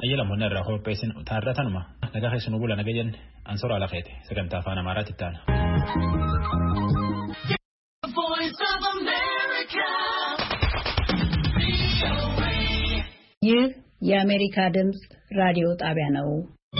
ayyala monner rahopesin tarratanuma naga xisnu bula nagayen ansor ala khayte saganta fana marat tana ይህ የአሜሪካ ድምጽ ራዲዮ ጣቢያ ነው።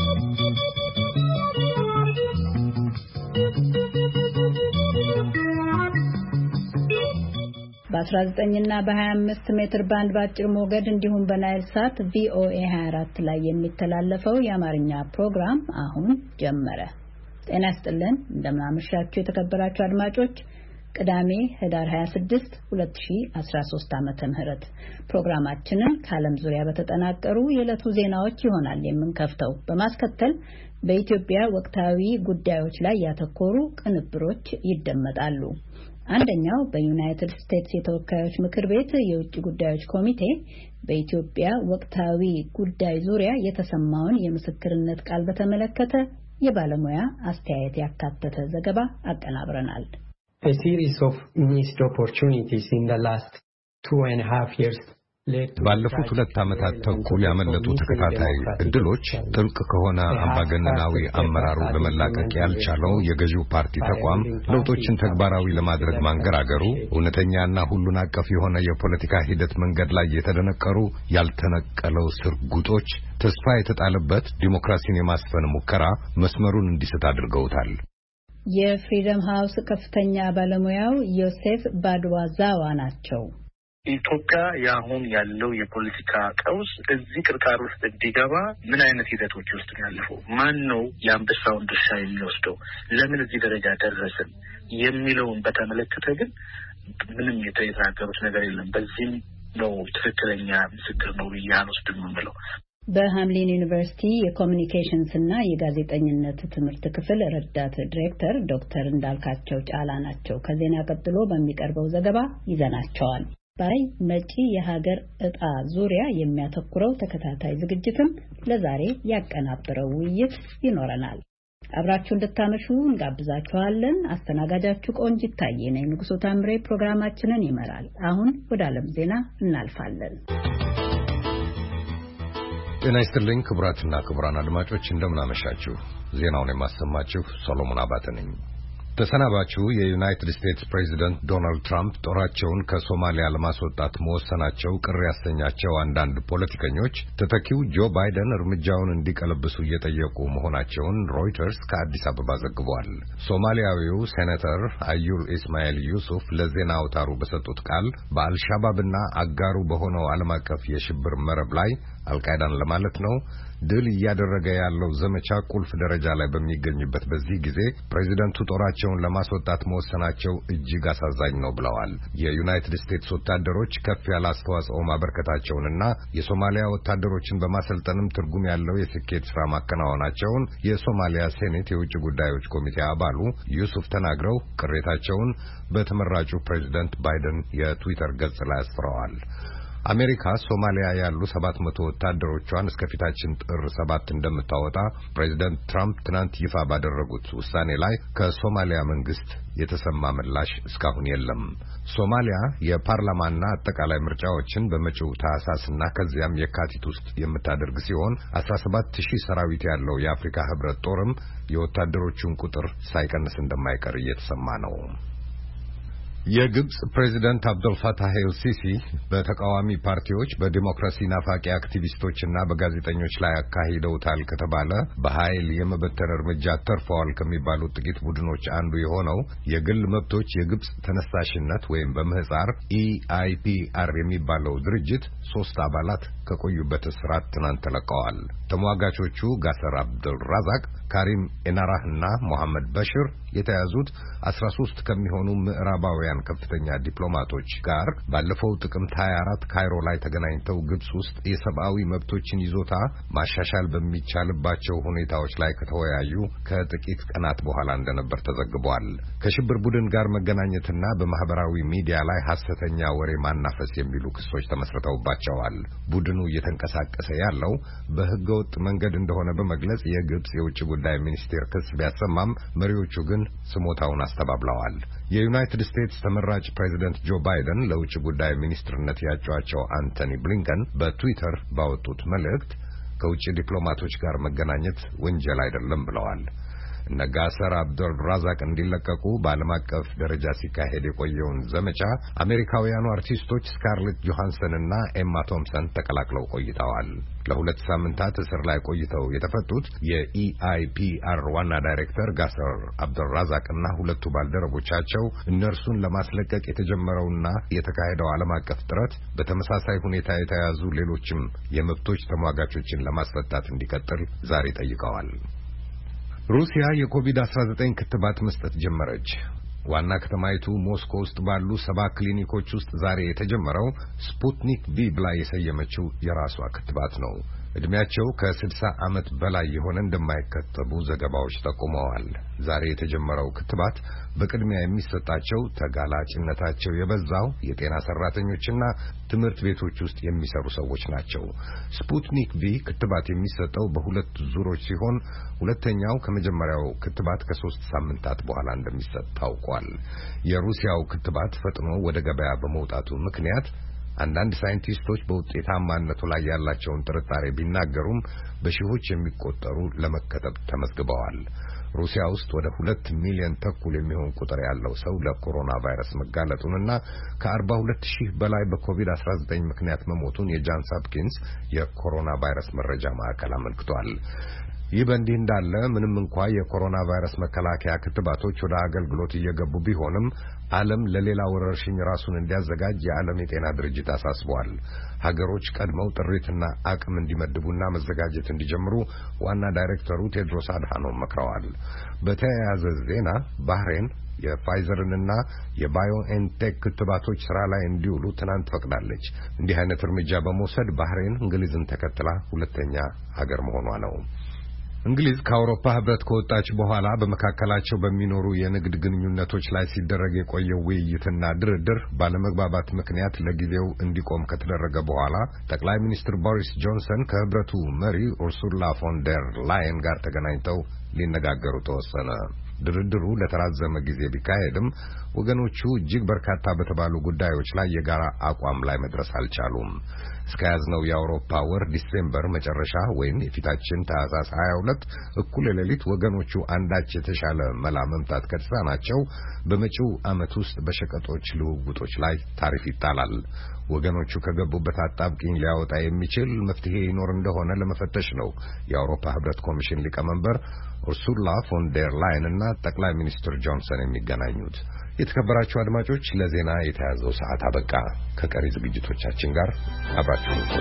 በ19 እና በ25 ሜትር ባንድ ባጭር ሞገድ እንዲሁም በናይል ሳት VOA 24 ላይ የሚተላለፈው የአማርኛ ፕሮግራም አሁን ጀመረ። ጤና ይስጥልን እንደምን አመሻችሁ የተከበራችሁ አድማጮች። ቅዳሜ ህዳር 26 2013 ዓመተ ምህረት ፕሮግራማችንን ከዓለም ዙሪያ በተጠናቀሩ የዕለቱ ዜናዎች ይሆናል የምንከፍተው። በማስከተል በኢትዮጵያ ወቅታዊ ጉዳዮች ላይ ያተኮሩ ቅንብሮች ይደመጣሉ። አንደኛው በዩናይትድ ስቴትስ የተወካዮች ምክር ቤት የውጭ ጉዳዮች ኮሚቴ በኢትዮጵያ ወቅታዊ ጉዳይ ዙሪያ የተሰማውን የምስክርነት ቃል በተመለከተ የባለሙያ አስተያየት ያካተተ ዘገባ አቀናብረናል። A series of missed opportunities in the last 2.5 years ባለፉት 2 ዓመታት ተኩል ያመለጡ ተከታታይ እድሎች ጥልቅ ከሆነ አምባገነናዊ አመራሩ ለመላቀቅ ያልቻለው የገዢው ፓርቲ ተቋም ለውጦችን ተግባራዊ ለማድረግ ማንገራገሩ እውነተኛና ሁሉን አቀፍ የሆነ የፖለቲካ ሂደት መንገድ ላይ የተደነቀሩ ያልተነቀለው ስርጉጦች ተስፋ የተጣለበት ዲሞክራሲን የማስፈን ሙከራ መስመሩን እንዲስት አድርገውታል። የፍሪደም ሃውስ ከፍተኛ ባለሙያው ዮሴፍ ባድዋዛዋ ናቸው። ኢትዮጵያ ያሁን ያለው የፖለቲካ ቀውስ እዚህ ቅርቃር ውስጥ እንዲገባ ምን አይነት ሂደቶች ውስጥ ያለፈው ማን ነው የአንበሳውን ድርሻ የሚወስደው ለምን እዚህ ደረጃ ደረስን የሚለውን በተመለከተ ግን ምንም የተናገሩት ነገር የለም። በዚህም ነው ትክክለኛ ምስክር ነው ያልወስድም የምለው። በሃምሊን ዩኒቨርሲቲ የኮሙኒኬሽንስ እና የጋዜጠኝነት ትምህርት ክፍል ረዳት ዳይሬክተር ዶክተር እንዳልካቸው ጫላ ናቸው። ከዜና ቀጥሎ በሚቀርበው ዘገባ ይዘናቸዋል። ባይ መጪ የሀገር ዕጣ ዙሪያ የሚያተኩረው ተከታታይ ዝግጅትም ለዛሬ ያቀናበረው ውይይት ይኖረናል። አብራችሁ እንድታመሹ እንጋብዛችኋለን። አስተናጋጃችሁ ቆንጂት ታዬ ነኝ። ንጉሱ ታምሬ ፕሮግራማችንን ይመራል። አሁን ወደ ዓለም ዜና እናልፋለን። ጤና ይስጥልኝ ክቡራትና ክቡራን አድማጮች እንደምን አመሻችሁ። ዜናውን የማሰማችሁ ሶሎሞን አባተ ነኝ። ተሰናባቹ የዩናይትድ ስቴትስ ፕሬዚደንት ዶናልድ ትራምፕ ጦራቸውን ከሶማሊያ ለማስወጣት መወሰናቸው ቅር ያሰኛቸው አንዳንድ ፖለቲከኞች ተተኪው ጆ ባይደን እርምጃውን እንዲቀለብሱ እየጠየቁ መሆናቸውን ሮይተርስ ከአዲስ አበባ ዘግቧል። ሶማሊያዊው ሴኔተር አዩል ኢስማኤል ዩሱፍ ለዜና አውታሩ በሰጡት ቃል በአልሻባብና አጋሩ በሆነው ዓለም አቀፍ የሽብር መረብ ላይ አልቃይዳን ለማለት ነው ድል እያደረገ ያለው ዘመቻ ቁልፍ ደረጃ ላይ በሚገኝበት በዚህ ጊዜ ፕሬዚደንቱ ጦራቸውን ለማስወጣት መወሰናቸው እጅግ አሳዛኝ ነው ብለዋል። የዩናይትድ ስቴትስ ወታደሮች ከፍ ያለ አስተዋጽኦ ማበርከታቸውንና የሶማሊያ ወታደሮችን በማሰልጠንም ትርጉም ያለው የስኬት ስራ ማከናወናቸውን የሶማሊያ ሴኔት የውጭ ጉዳዮች ኮሚቴ አባሉ ዩሱፍ ተናግረው ቅሬታቸውን በተመራጩ ፕሬዚደንት ባይደን የትዊተር ገጽ ላይ አስፍረዋል። አሜሪካ ሶማሊያ ያሉ 700 ወታደሮቿን እስከፊታችን ጥር 7 እንደምታወጣ ፕሬዚደንት ትራምፕ ትናንት ይፋ ባደረጉት ውሳኔ ላይ ከሶማሊያ መንግስት የተሰማ ምላሽ እስካሁን የለም። ሶማሊያ የፓርላማና አጠቃላይ ምርጫዎችን በመጪው ታህሳስና ከዚያም የካቲት ውስጥ የምታደርግ ሲሆን 17000 ሰራዊት ያለው የአፍሪካ ህብረት ጦርም የወታደሮቹን ቁጥር ሳይቀንስ እንደማይቀር እየተሰማ ነው። የግብጽ ፕሬዚደንት አብዱልፈታህ ኤልሲሲ በተቃዋሚ ፓርቲዎች በዲሞክራሲ ናፋቂ አክቲቪስቶችና በጋዜጠኞች ላይ አካሂደውታል ከተባለ በኃይል የመበተን እርምጃ ተርፈዋል ከሚባሉት ጥቂት ቡድኖች አንዱ የሆነው የግል መብቶች የግብጽ ተነሳሽነት ወይም በምህጻር EIPR የሚባለው ድርጅት 3 አባላት ከቆዩበት እስራት ትናንት ተለቀዋል። ተሟጋቾቹ ጋሰር አብዱል ራዛቅ፣ ካሪም ኤናራህና መሐመድ በሽር የተያዙት 13 ከሚሆኑ ምዕራባውያን ከፍተኛ ዲፕሎማቶች ጋር ባለፈው ጥቅምት 24 ካይሮ ላይ ተገናኝተው ግብጽ ውስጥ የሰብአዊ መብቶችን ይዞታ ማሻሻል በሚቻልባቸው ሁኔታዎች ላይ ከተወያዩ ከጥቂት ቀናት በኋላ እንደነበር ተዘግቧል። ከሽብር ቡድን ጋር መገናኘትና በማህበራዊ ሚዲያ ላይ ሐሰተኛ ወሬ ማናፈስ የሚሉ ክሶች ተመስርተውባቸዋል። ቡድኑ እየተንቀሳቀሰ ያለው በህገወጥ መንገድ እንደሆነ በመግለጽ የግብጽ የውጭ ጉዳይ ሚኒስቴር ክስ ቢያሰማም መሪዎቹ ግን ስሞታውን አስተባብለዋል። የዩናይትድ ስቴትስ ተመራጭ ፕሬዚደንት ጆ ባይደን ለውጭ ጉዳይ ሚኒስትርነት ያጯቸው አንቶኒ ብሊንከን በትዊተር ባወጡት መልእክት ከውጭ ዲፕሎማቶች ጋር መገናኘት ወንጀል አይደለም ብለዋል። እነ ጋሰር አብዱል ራዛቅ እንዲለቀቁ በዓለም አቀፍ ደረጃ ሲካሄድ የቆየውን ዘመቻ አሜሪካውያኑ አርቲስቶች ስካርሌት ጆሃንሰን እና ኤማ ቶምሰን ተቀላቅለው ቆይተዋል። ለ2 ሳምንታት እስር ላይ ቆይተው የተፈቱት የኢአይፒአር ዋና ዳይሬክተር ጋሰር አብዱል ራዛቅ እና ሁለቱ ባልደረቦቻቸው እነርሱን ለማስለቀቅ የተጀመረውና የተካሄደው ዓለም አቀፍ ጥረት በተመሳሳይ ሁኔታ የተያዙ ሌሎችም የመብቶች ተሟጋቾችን ለማስፈታት እንዲቀጥል ዛሬ ጠይቀዋል። ሩሲያ የኮቪድ-19 ክትባት መስጠት ጀመረች። ዋና ከተማይቱ ሞስኮ ውስጥ ባሉ 7 ክሊኒኮች ውስጥ ዛሬ የተጀመረው ስፑትኒክ ቪ ብላ የሰየመችው የራሷ ክትባት ነው። እድሜያቸው ከ60 ዓመት በላይ የሆነ እንደማይከተቡ ዘገባዎች ጠቁመዋል። ዛሬ የተጀመረው ክትባት በቅድሚያ የሚሰጣቸው ተጋላጭነታቸው የበዛው የጤና ሰራተኞችና ትምህርት ቤቶች ውስጥ የሚሰሩ ሰዎች ናቸው። ስፑትኒክ ቪ ክትባት የሚሰጠው በሁለት ዙሮች ሲሆን ሁለተኛው ከመጀመሪያው ክትባት ከ3 ሳምንታት በኋላ እንደሚሰጥ ታውቋል። የሩሲያው ክትባት ፈጥኖ ወደ ገበያ በመውጣቱ ምክንያት አንዳንድ ሳይንቲስቶች በውጤታማነቱ ላይ ያላቸውን ጥርጣሬ ቢናገሩም በሺዎች የሚቆጠሩ ለመከተብ ተመዝግበዋል። ሩሲያ ውስጥ ወደ 2 ሚሊዮን ተኩል የሚሆን ቁጥር ያለው ሰው ለኮሮና ቫይረስ መጋለጡንና ከ42,000 በላይ በኮቪድ-19 ምክንያት መሞቱን የጃንስ ሆፕኪንስ የኮሮና ቫይረስ መረጃ ማዕከል አመልክቷል። ይህ በእንዲህ እንዳለ ምንም እንኳ የኮሮና ቫይረስ መከላከያ ክትባቶች ወደ አገልግሎት እየገቡ ቢሆንም ዓለም ለሌላ ወረርሽኝ ራሱን እንዲያዘጋጅ የዓለም የጤና ድርጅት አሳስቧል። ሀገሮች ቀድመው ጥሪትና አቅም እንዲመድቡና መዘጋጀት እንዲጀምሩ ዋና ዳይሬክተሩ ቴድሮስ አድሃኖም መክረዋል። በተያያዘ ዜና ባህሬን የፋይዘርንና የባዮኤንቴክ ክትባቶች ስራ ላይ እንዲውሉ ትናንት ፈቅዳለች። እንዲህ አይነት እርምጃ በመውሰድ ባህሬን እንግሊዝን ተከትላ ሁለተኛ ሀገር መሆኗ ነው። እንግሊዝ ከአውሮፓ ህብረት ከወጣች በኋላ በመካከላቸው በሚኖሩ የንግድ ግንኙነቶች ላይ ሲደረግ የቆየው ውይይትና ድርድር ባለመግባባት ምክንያት ለጊዜው እንዲቆም ከተደረገ በኋላ ጠቅላይ ሚኒስትር ቦሪስ ጆንሰን ከህብረቱ መሪ ኡርሱላ ፎን ደር ላየን ጋር ተገናኝተው ሊነጋገሩ ተወሰነ። ድርድሩ ለተራዘመ ጊዜ ቢካሄድም ወገኖቹ እጅግ በርካታ በተባሉ ጉዳዮች ላይ የጋራ አቋም ላይ መድረስ አልቻሉም። እስከያዝነው የአውሮፓ ወር ዲሴምበር መጨረሻ ወይም የፊታችን ታህሳስ 22 እኩለ ሌሊት ወገኖቹ አንዳች የተሻለ መላ መምታት ከተሳናቸው በመጪው ዓመት ውስጥ በሸቀጦች ልውውጦች ላይ ታሪፍ ይጣላል። ወገኖቹ ከገቡበት አጣብቂኝ ሊያወጣ የሚችል መፍትሄ ይኖር እንደሆነ ለመፈተሽ ነው የአውሮፓ ህብረት ኮሚሽን ሊቀመንበር ኡርሱላ ፎን ደር ላየን እና ጠቅላይ ሚኒስትር ጆንሰን የሚገናኙት። የተከበራችሁ አድማጮች ለዜና የተያዘው ሰዓት አበቃ። ከቀሪ ዝግጅቶቻችን ጋር አብራችሁን ቆዩ።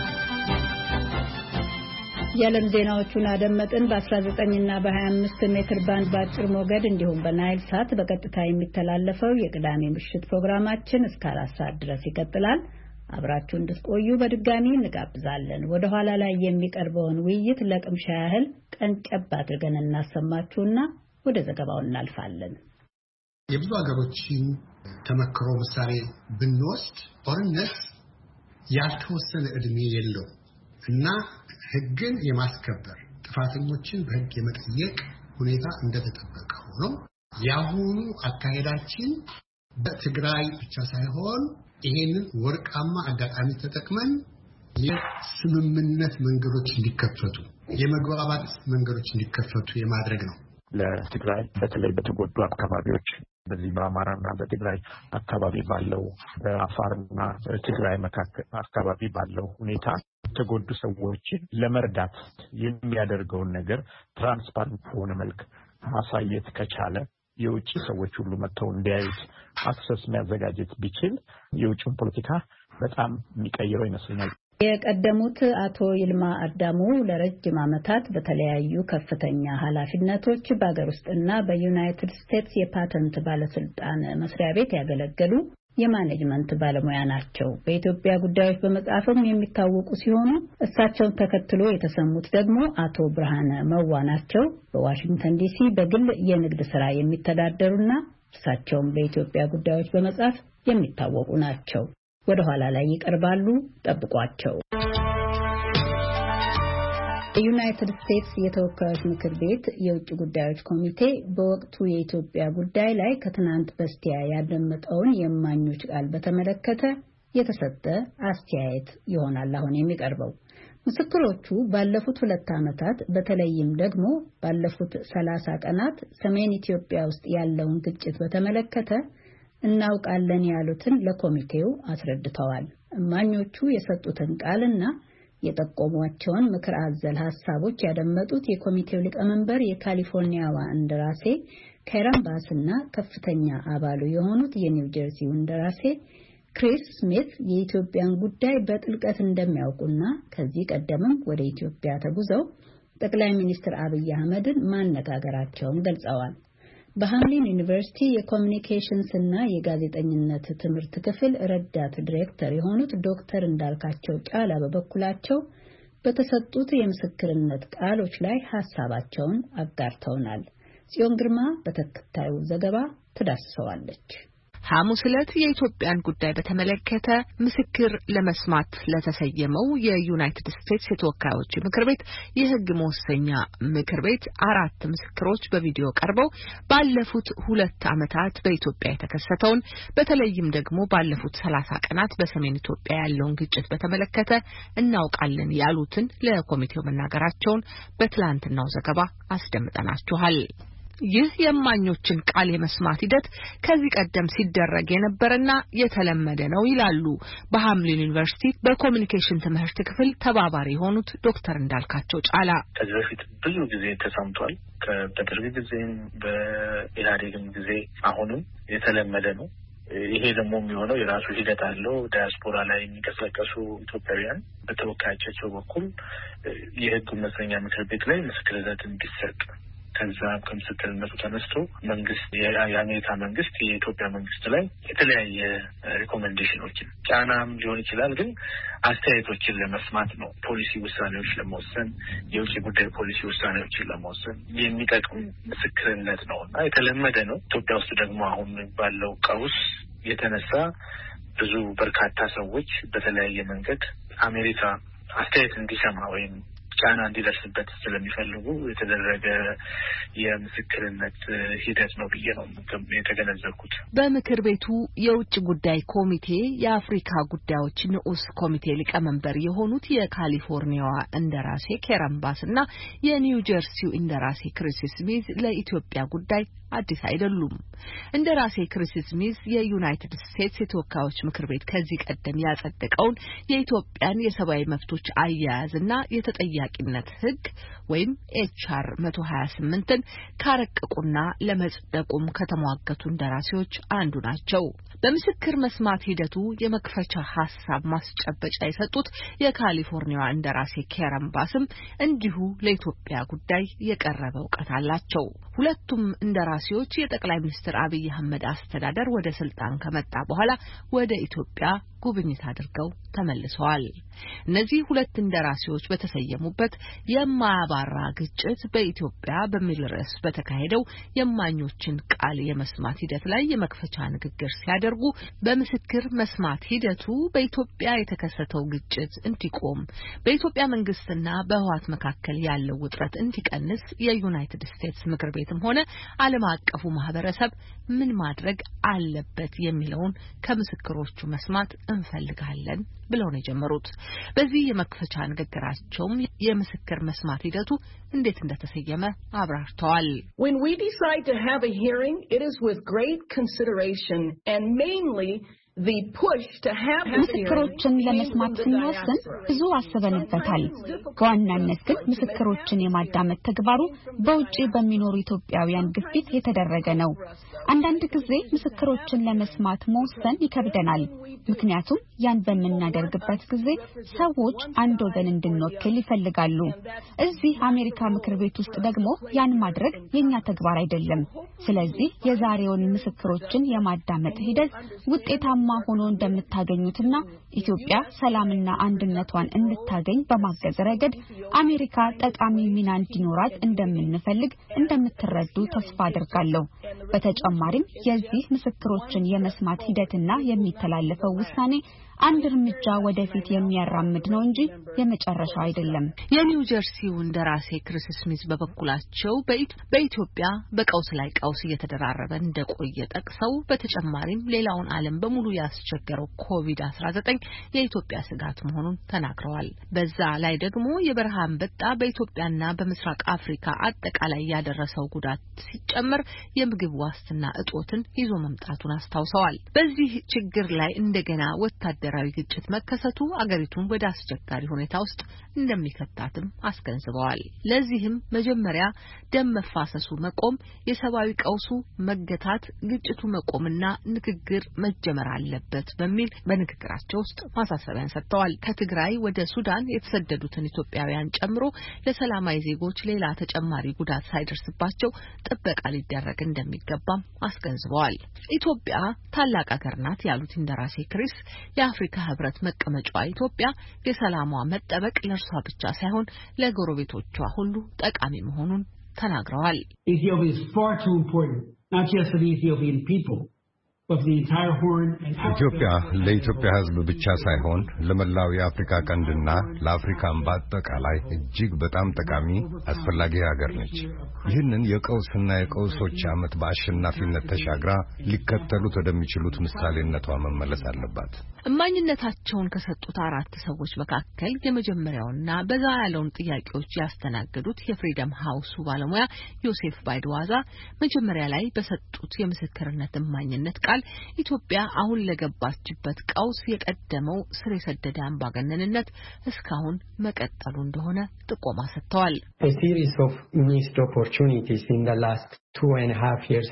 የዓለም ዜናዎቹን አደመጥን። በ19 እና በ25 ሜትር ባንድ በአጭር ሞገድ እንዲሁም በናይል ሳት በቀጥታ የሚተላለፈው የቅዳሜ ምሽት ፕሮግራማችን እስከ 4 ሰዓት ድረስ ይቀጥላል። አብራችሁ እንድትቆዩ በድጋሚ እንጋብዛለን። ወደ ኋላ ላይ የሚቀርበውን ውይይት ለቅምሻ ያህል ቀንጨብ አድርገን እናሰማችሁና ወደ ዘገባው እናልፋለን። የብዙ ሀገሮችን ተመክሮ ምሳሌ ብንወስድ ጦርነት ያልተወሰነ እድሜ የለው እና ህግን የማስከበር ጥፋተኞችን በህግ የመጠየቅ ሁኔታ እንደተጠበቀ ሆኖ ያሁኑ አካሄዳችን በትግራይ ብቻ ሳይሆን ይሄንን ወርቃማ አጋጣሚ ተጠቅመን የስምምነት መንገዶች እንዲከፈቱ የመግባባት መንገዶች እንዲከፈቱ የማድረግ ነው። ለትግራይ በተለይ በተጎዱ አካባቢዎች በዚህ በአማራና በትግራይ አካባቢ ባለው በአፋርና በትግራይ መካከል አካባቢ ባለው ሁኔታ የተጎዱ ሰዎችን ለመርዳት የሚያደርገውን ነገር ትራንስፓረንት በሆነ መልክ ማሳየት ከቻለ የውጭ ሰዎች ሁሉ መጥተው እንዲያዩት አክሰስ የሚያዘጋጀት ቢችል የውጭን ፖለቲካ በጣም የሚቀይረው ይመስለኛል። የቀደሙት አቶ ይልማ አዳሙ ለረጅም ዓመታት በተለያዩ ከፍተኛ ኃላፊነቶች በአገር ውስጥና በዩናይትድ ስቴትስ የፓተንት ባለስልጣን መስሪያ ቤት ያገለገሉ የማኔጅመንት ባለሙያ ናቸው። በኢትዮጵያ ጉዳዮች በመጻፍም የሚታወቁ ሲሆኑ እሳቸውን ተከትሎ የተሰሙት ደግሞ አቶ ብርሃነ መዋ ናቸው። በዋሽንግተን ዲሲ በግል የንግድ ስራ የሚተዳደሩና እሳቸውም በኢትዮጵያ ጉዳዮች በመጻፍ የሚታወቁ ናቸው። ወደ ኋላ ላይ ይቀርባሉ። ጠብቋቸው። የዩናይትድ ስቴትስ የተወካዮች ምክር ቤት የውጭ ጉዳዮች ኮሚቴ በወቅቱ የኢትዮጵያ ጉዳይ ላይ ከትናንት በስቲያ ያደመጠውን የእማኞች ቃል በተመለከተ የተሰጠ አስተያየት ይሆናል አሁን የሚቀርበው። ምስክሮቹ ባለፉት 2 ዓመታት በተለይም ደግሞ ባለፉት 30 ቀናት ሰሜን ኢትዮጵያ ውስጥ ያለውን ግጭት በተመለከተ እናውቃለን ያሉትን ለኮሚቴው አስረድተዋል። እማኞቹ የሰጡትን ቃልና የጠቆሟቸውን ምክር አዘል ሐሳቦች ያደመጡት የኮሚቴው ሊቀመንበር የካሊፎርኒያዋ እንደራሴ ካረን ባስና ከፍተኛ አባሉ የሆኑት የኒው ጀርሲው እንደራሴ ክሪስ ስሚት የኢትዮጵያን ጉዳይ በጥልቀት እንደሚያውቁና ከዚህ ቀደምም ወደ ኢትዮጵያ ተጉዘው ጠቅላይ ሚኒስትር አብይ አህመድን ማነጋገራቸውን ገልጸዋል። በሃምሊን ዩኒቨርሲቲ የኮሚኒኬሽንስ እና የጋዜጠኝነት ትምህርት ክፍል ረዳት ዲሬክተር የሆኑት ዶክተር እንዳልካቸው ጫላ በበኩላቸው በተሰጡት የምስክርነት ቃሎች ላይ ሐሳባቸውን አጋርተውናል። ጽዮን ግርማ በተከታዩ ዘገባ ትዳስሰዋለች። ሐሙስ ዕለት የኢትዮጵያን ጉዳይ በተመለከተ ምስክር ለመስማት ለተሰየመው የዩናይትድ ስቴትስ የተወካዮች ምክር ቤት የሕግ መወሰኛ ምክር ቤት 4 ምስክሮች በቪዲዮ ቀርበው ባለፉት 2 ዓመታት በኢትዮጵያ የተከሰተውን በተለይም ደግሞ ባለፉት 30 ቀናት በሰሜን ኢትዮጵያ ያለውን ግጭት በተመለከተ እናውቃለን ያሉትን ለኮሚቴው መናገራቸውን በትላንትናው ዘገባ አስደምጠናችኋል። ይህ የማኞችን ቃል የመስማት ሂደት ከዚህ ቀደም ሲደረግ የነበረና የተለመደ ነው ይላሉ በሃምሊን ዩኒቨርሲቲ በኮሚኒኬሽን ትምህርት ክፍል ተባባሪ የሆኑት ዶክተር እንዳልካቸው ጫላ። ከዚህ በፊት ብዙ ጊዜ ተሰምቷል። በደርግ ጊዜም በኢህአዴግም ጊዜ አሁንም የተለመደ ነው። ይሄ ደግሞ የሚሆነው የራሱ ሂደት አለው። ዳያስፖራ ላይ የሚንቀሳቀሱ ኢትዮጵያውያን በተወካዮቻቸው በኩል የሕግ መወሰኛ ምክር ቤት ላይ ምስክርነት እንዲሰጥ ከዛ ከምስክርነቱ ተነስቶ መንግስት የአሜሪካ መንግስት የኢትዮጵያ መንግስት ላይ የተለያየ ሪኮሜንዴሽኖችን ጫናም ሊሆን ይችላል፣ ግን አስተያየቶችን ለመስማት ነው። ፖሊሲ ውሳኔዎች ለመወሰን የውጭ ጉዳይ ፖሊሲ ውሳኔዎችን ለመወሰን የሚጠቅም ምስክርነት ነው እና የተለመደ ነው። ኢትዮጵያ ውስጥ ደግሞ አሁን ባለው ቀውስ የተነሳ ብዙ በርካታ ሰዎች በተለያየ መንገድ አሜሪካ አስተያየት እንዲሰማ ወይም ጫና እንዲደርስበት ስለሚፈልጉ የተደረገ የምስክርነት ሂደት ነው ብዬ ነው የተገነዘብኩት። በምክር ቤቱ የውጭ ጉዳይ ኮሚቴ የአፍሪካ ጉዳዮች ንዑስ ኮሚቴ ሊቀመንበር የሆኑት የካሊፎርኒያዋ እንደራሴ ካረን ባስ እና የኒው ጀርሲው እንደራሴ ክሪስ ስሚዝ ለኢትዮጵያ ጉዳይ አዲስ አይደሉም። እንደራሴ ክሪስ ስሚዝ የዩናይትድ ስቴትስ የተወካዮች ምክር ቤት ከዚህ ቀደም ያጸደቀውን የኢትዮጵያን የሰብአዊ መብቶች አያያዝና የተጠያቂነት ሕግ ወይም HR 128ን ካረቀቁና ለመጽደቁም ከተሟገቱ እንደራሴዎች አንዱ ናቸው። በምስክር መስማት ሂደቱ የመክፈቻ ሐሳብ ማስጨበጫ የሰጡት የካሊፎርኒያ እንደራሴ ካረን ባስም እንዲሁ ለኢትዮጵያ ጉዳይ የቀረበ ዕውቀት አላቸው። ሁለቱም እንደራሴዎች የጠቅላይ ሚኒስትር አብይ አህመድ አስተዳደር ወደ ስልጣን ከመጣ በኋላ ወደ ኢትዮጵያ ጉብኝት አድርገው ተመልሰዋል። እነዚህ 2 እንደራሴዎች በተሰየሙበት የማያባራ ግጭት በኢትዮጵያ በሚል ርዕስ በተካሄደው የማኞችን ቃል የመስማት ሂደት ላይ የመክፈቻ ንግግር ሲያደርጉ በምስክር መስማት ሂደቱ በኢትዮጵያ የተከሰተው ግጭት እንዲቆም በኢትዮጵያ መንግስትና በህወሓት መካከል ያለው ውጥረት እንዲቀንስ የዩናይትድ ስቴትስ ምክር ቤትም ሆነ ዓለም አቀፉ ማህበረሰብ ምን ማድረግ አለበት የሚለውን ከምስክሮቹ መስማት እንፈልጋለን ብለው ነው የጀመሩት። በዚህ የመክፈቻ ንግግራቸውም የምስክር መስማት ሂደቱ እንዴት እንደተሰየመ አብራርተዋል። When we decide to have a hearing, it is with great consideration and mainly ምስክሮችን ለመስማት ስንወስን ብዙ አስበንበታል። በዋናነት ግን ምስክሮችን የማዳመጥ ተግባሩ በውጪ በሚኖሩ ኢትዮጵያውያን ግፊት የተደረገ ነው። አንዳንድ ጊዜ ምስክሮችን ለመስማት መወሰን ይከብደናል። ምክንያቱም ያን በምናደርግበት ጊዜ ሰዎች አንድ ወገን እንድንወክል ይፈልጋሉ። እዚህ አሜሪካ ምክር ቤት ውስጥ ደግሞ ያን ማድረግ የኛ ተግባር አይደለም። ስለዚህ የዛሬውን ምስክሮችን የማዳመጥ ሂደት ውጤታማ ሆኖ እንደምታገኙትና ኢትዮጵያ ሰላምና አንድነቷን እንድታገኝ በማገዝ ረገድ አሜሪካ ጠቃሚ ሚና እንዲኖራት እንደምንፈልግ እንደምትረዱ ተስፋ አድርጋለሁ። በተጨማሪም የዚህ ምስክሮችን የመስማት ሂደትና የሚተላለፈው ውሳኔ አንድ እርምጃ ወደፊት የሚያራምድ ነው እንጂ የመጨረሻው አይደለም። የኒው ጀርሲው እንደራሴ ክሪስ ስሚዝ በበኩላቸው በኢትዮጵያ በቀውስ ላይ ቀውስ እየተደራረበ እንደቆየ ጠቅሰው በተጨማሪም ሌላውን ዓለም በሙሉ ያስቸገረው ኮቪድ-19 የኢትዮጵያ ስጋት መሆኑን ተናግረዋል። በዛ ላይ ደግሞ የበረሃ አንበጣ በኢትዮጵያና በምስራቅ አፍሪካ አጠቃላይ ያደረሰው ጉዳት ሲጨመር የምግብ ዋስትና እጦትን ይዞ መምጣቱን አስታውሰዋል። በዚህ ችግር ላይ እንደገና ወታደራዊ ግጭት መከሰቱ አገሪቱን ወደ አስቸጋሪ ሁኔታ ውስጥ እንደሚከታትም አስገንዝበዋል። ለዚህም መጀመሪያ ደም መፋሰሱ መቆም፣ የሰብአዊ ቀውሱ መገታት፣ ግጭቱ መቆምና ንግግር መጀመር አለበት በሚል በንግግራቸው ውስጥ ማሳሰቢያን ሰጥተዋል። ከትግራይ ወደ ሱዳን የተሰደዱትን ኢትዮጵያውያን ጨምሮ ለሰላማዊ ዜጎች ሌላ ተጨማሪ ጉዳት ሳይደርስባቸው ጥበቃ ሊደረግ እንደሚገባም አስገንዝበዋል። ኢትዮጵያ ታላቅ ሀገር ናት ያሉት እንደራሴ ክሪስ የአፍሪካ ህብረት መቀመጫዋ ኢትዮጵያ የሰላሟ መጠበቅ ለእርሷ ብቻ ሳይሆን ለጎረቤቶቿ ሁሉ ጠቃሚ መሆኑን ተናግረዋል። Ethiopia is far too important, not just for the Ethiopian people, but for the entire Horn and ኢትዮጵያ ለኢትዮጵያ ህዝብ ብቻ ሳይሆን ለመላው የአፍሪካ ቀንድና ለአፍሪካም በአጠቃላይ እጅግ በጣም ጠቃሚ አስፈላጊ ሀገር ነች። ይህንን የቀውስና የቀውሶች ዓመት በአሸናፊነት ተሻግራ ሊከተሉት ወደሚችሉት ምሳሌነቷ መመለስ አለባት። እማኝነታቸውን ከሰጡት 4 ሰዎች መካከል የመጀመሪያውና በዛ ያለውን ጥያቄዎች ያስተናገዱት የፍሪደም ሃውሱ ባለሙያ ዮሴፍ ባይድዋዛ መጀመሪያ ላይ በሰጡት የምስክርነት እማኝነት ቃል ኢትዮጵያ አሁን ለገባችበት ቀውስ የቀደመው ስር የሰደደ አምባገነንነት እስካሁን መቀጠሉ እንደሆነ ጥቆማ ሰጥተዋል። A series of missed opportunities in the last 2.5 years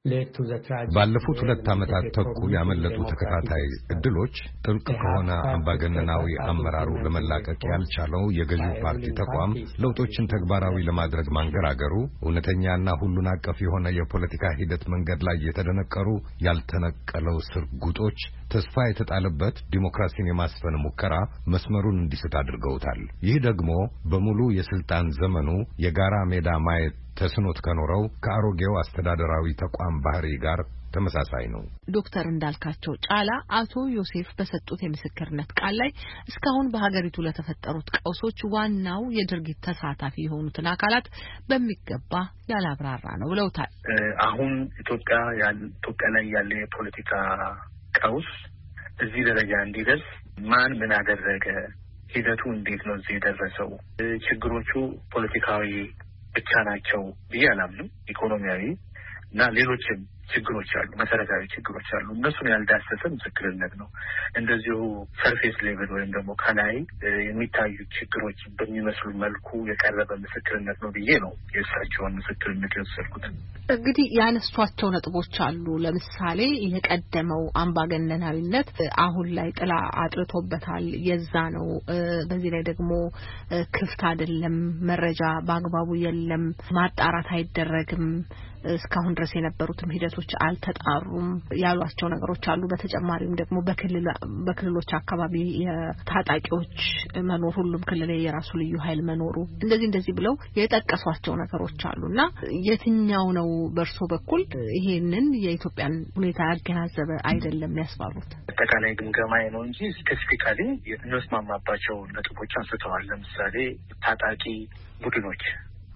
ባለፉት 2 ዓመታት ተኩል ያመለጡ ተከታታይ እድሎች ጥልቅ ከሆነ አምባገነናዊ አመራሩ ለመላቀቅ ያልቻለው የገዢው ፓርቲ ተቋም ለውጦችን ተግባራዊ ለማድረግ ማንገራገሩ እውነተኛና ሁሉን አቀፍ የሆነ የፖለቲካ ሂደት መንገድ ላይ የተደነቀሩ ያልተነቀለው ስርጉጦች ተስፋ የተጣለበት ዲሞክራሲን የማስፈን ሙከራ መስመሩን እንዲስት አድርገውታል። ይህ ደግሞ በሙሉ የስልጣን ዘመኑ የጋራ ሜዳ ማየት ተስኖት ከኖረው ከአሮጌው አስተዳደራዊ ተቋም ባህሪ ጋር ተመሳሳይ ነው። ዶክተር እንዳልካቸው ጫላ አቶ ዮሴፍ በሰጡት የምስክርነት ቃል ላይ እስካሁን በሀገሪቱ ለተፈጠሩት ቀውሶች ዋናው የድርጊት ተሳታፊ የሆኑትን አካላት በሚገባ ያላብራራ ነው ብለውታል። አሁን ኢትዮጵያ ላይ ያለ የፖለቲካ ቀውስ እዚህ ደረጃ እንዲደርስ ማን ምን አደረገ፣ ሂደቱ እንዴት ነው እዚህ የደረሰው፣ ችግሮቹ ፖለቲካዊ ብቻ ናቸው ብዬ አላምንም። ኢኮኖሚያዊ እና ሌሎችም ችግሮች አሉ፣ መሰረታዊ ችግሮች አሉ። እነሱን ያልዳሰሰ ምስክርነት ነው። እንደዚሁ ሰርፌስ ሌቭል ወይም ደግሞ ከላይ የሚታዩ ችግሮች በሚመስሉ መልኩ የቀረበ ምስክርነት ነው ብዬ ነው የእሳቸውን ምስክርነት የወሰድኩት። እንግዲህ ያነሷቸው ነጥቦች አሉ። ለምሳሌ የቀደመው አምባገነናዊነት አሁን ላይ ጥላ አጥልቶበታል፣ የዛ ነው። በዚህ ላይ ደግሞ ክፍት አይደለም፣ መረጃ በአግባቡ የለም፣ ማጣራት አይደረግም፣ እስካሁን ድረስ የነበሩትም ሂደቶች አልተጣሩም ያሏቸው ነገሮች አሉ። በተጨማሪም ደግሞ በክልሎች አካባቢ የታጣቂዎች መኖር፣ ሁሉም ክልል የራሱ ልዩ ኃይል መኖሩ፣ እንደዚህ ብለው የጠቀሷቸው ነገሮች አሉና የትኛው ነው በእርሶ በኩል ይሄንን የኢትዮጵያን ሁኔታ ያገናዘበ አይደለም ያስባሉት? አጠቃላይ ግምገማዬ ነው እንጂ ስፔሲፊካሊ የሚስማማባቸው ነጥቦች አንስተዋል። ለምሳሌ ታጣቂ ቡድኖች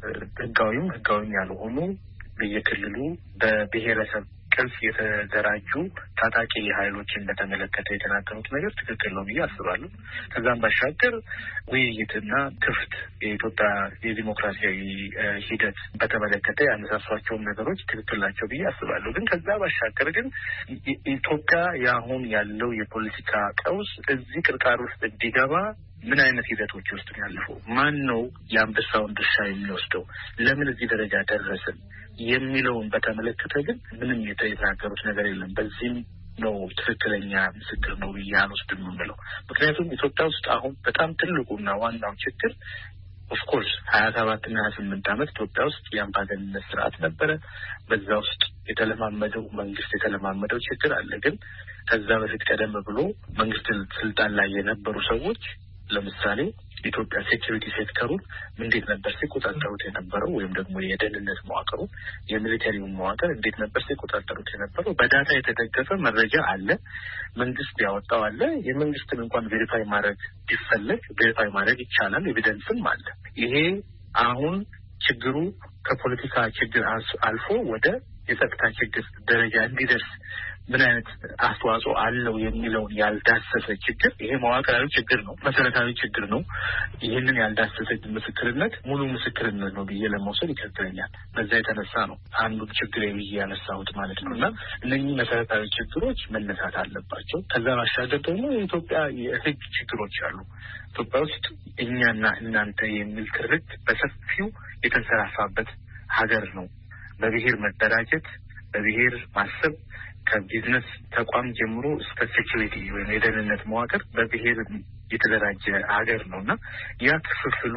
ህጋዊም ያልሆኑ በየክልሉ በብሔረሰብ ቅርጽ የተደራጁ ታጣቂ ኃይሎችን በተመለከተ የተናገሩት ነገር ትክክል ነው ብዬ አስባለሁ። ከዛም ባሻገር ውይይትና ክፍት የኢትዮጵያ የዲሞክራሲያዊ ሂደት በተመለከተ ያነሳሷቸውን ነገሮች ትክክል ናቸው ብዬ አስባለሁ። ግን ከዛ ባሻገር ግን ኢትዮጵያ አሁን ያለው የፖለቲካ ቀውስ እዚህ ቅርቃር ውስጥ እንዲገባ ምን አይነት ሂደቶች ውስጥ ነው ያለፈው? ማን ነው የአንበሳውን ድርሻ የሚወስደው? ለምን እዚህ ደረጃ ደረስን የሚለውን በተመለከተ ግን ምንም የተናገሩት ነገር የለም። በዚህም ነው ትክክለኛ ምስክር ነው ብዬ አልወስድም የምለው። ምክንያቱም ኢትዮጵያ ውስጥ አሁን በጣም ትልቁና ዋናው ችግር ኦፍኮርስ 27 እና 28 ዓመት ኢትዮጵያ ውስጥ የአምባገነንነት ስርዓት ነበረ። በዛ ውስጥ መንግስት የተለማመደው ችግር አለ። ግን ከዛ በፊት ቀደም ብሎ መንግስት ስልጣን ላይ የነበሩ ሰዎች ለምሳሌ ኢትዮጵያ ሴኩሪቲ ሴክተሩ እንዴት ነበር ሲቆጣጠሩት የነበረው ወይም ደግሞ የደህንነት መዋቅሩ የሚሊተሪው መዋቅር እንዴት ነበር ሲቆጣጠሩት የነበረው በዳታ የተደገፈ መረጃ አለ መንግስት ያወጣው አለ የመንግስትን እንኳን ቬሪፋይ ማድረግ ቢፈልግ ቬሪፋይ ማድረግ ይቻላል ኤቪደንስም አለ ይሄ አሁን ችግሩ ከፖለቲካ ችግር አልፎ ወደ የጸጥታ ችግር ደረጃ እንዲደርስ ምን አይነት አስተዋጽኦ አለው የሚለውን ያልዳሰሰ ችግር ይሄ መዋቅራዊ ችግር ነው መሰረታዊ ችግር ነው ይሄንን ያልዳሰሰ ምስክርነት ሙሉ ምስክርነት ነው ብዬ ለመውሰድ ይከብደኛል በዛ የተነሳ ነው አንዱ ችግር ብዬ ያነሳሁት ማለት ነውና እነኚህ መሰረታዊ ችግሮች መነሳት አለባቸው ከዛ ባሻገር ደግሞ የኢትዮጵያ የህግ ችግሮች አሉ ኢትዮጵያ ውስጥ እኛና እናንተ የሚል ትርክት በሰፊው የተንሰራፋበት ሀገር ነው በብሔር መደራጀት በብሔር ማሰብ ከቢዝነስ ተቋም ጀምሮ እስከ ሴኩሪቲ ወይም የደህንነት መዋቅር በብሔር የተደራጀ ሀገር ነውና ያ ክፍፍሉ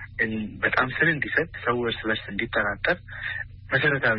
በጣም ስር እንዲሰጥ ሰው እርስ በርስ እንዲጠራጠር መሰረታዊ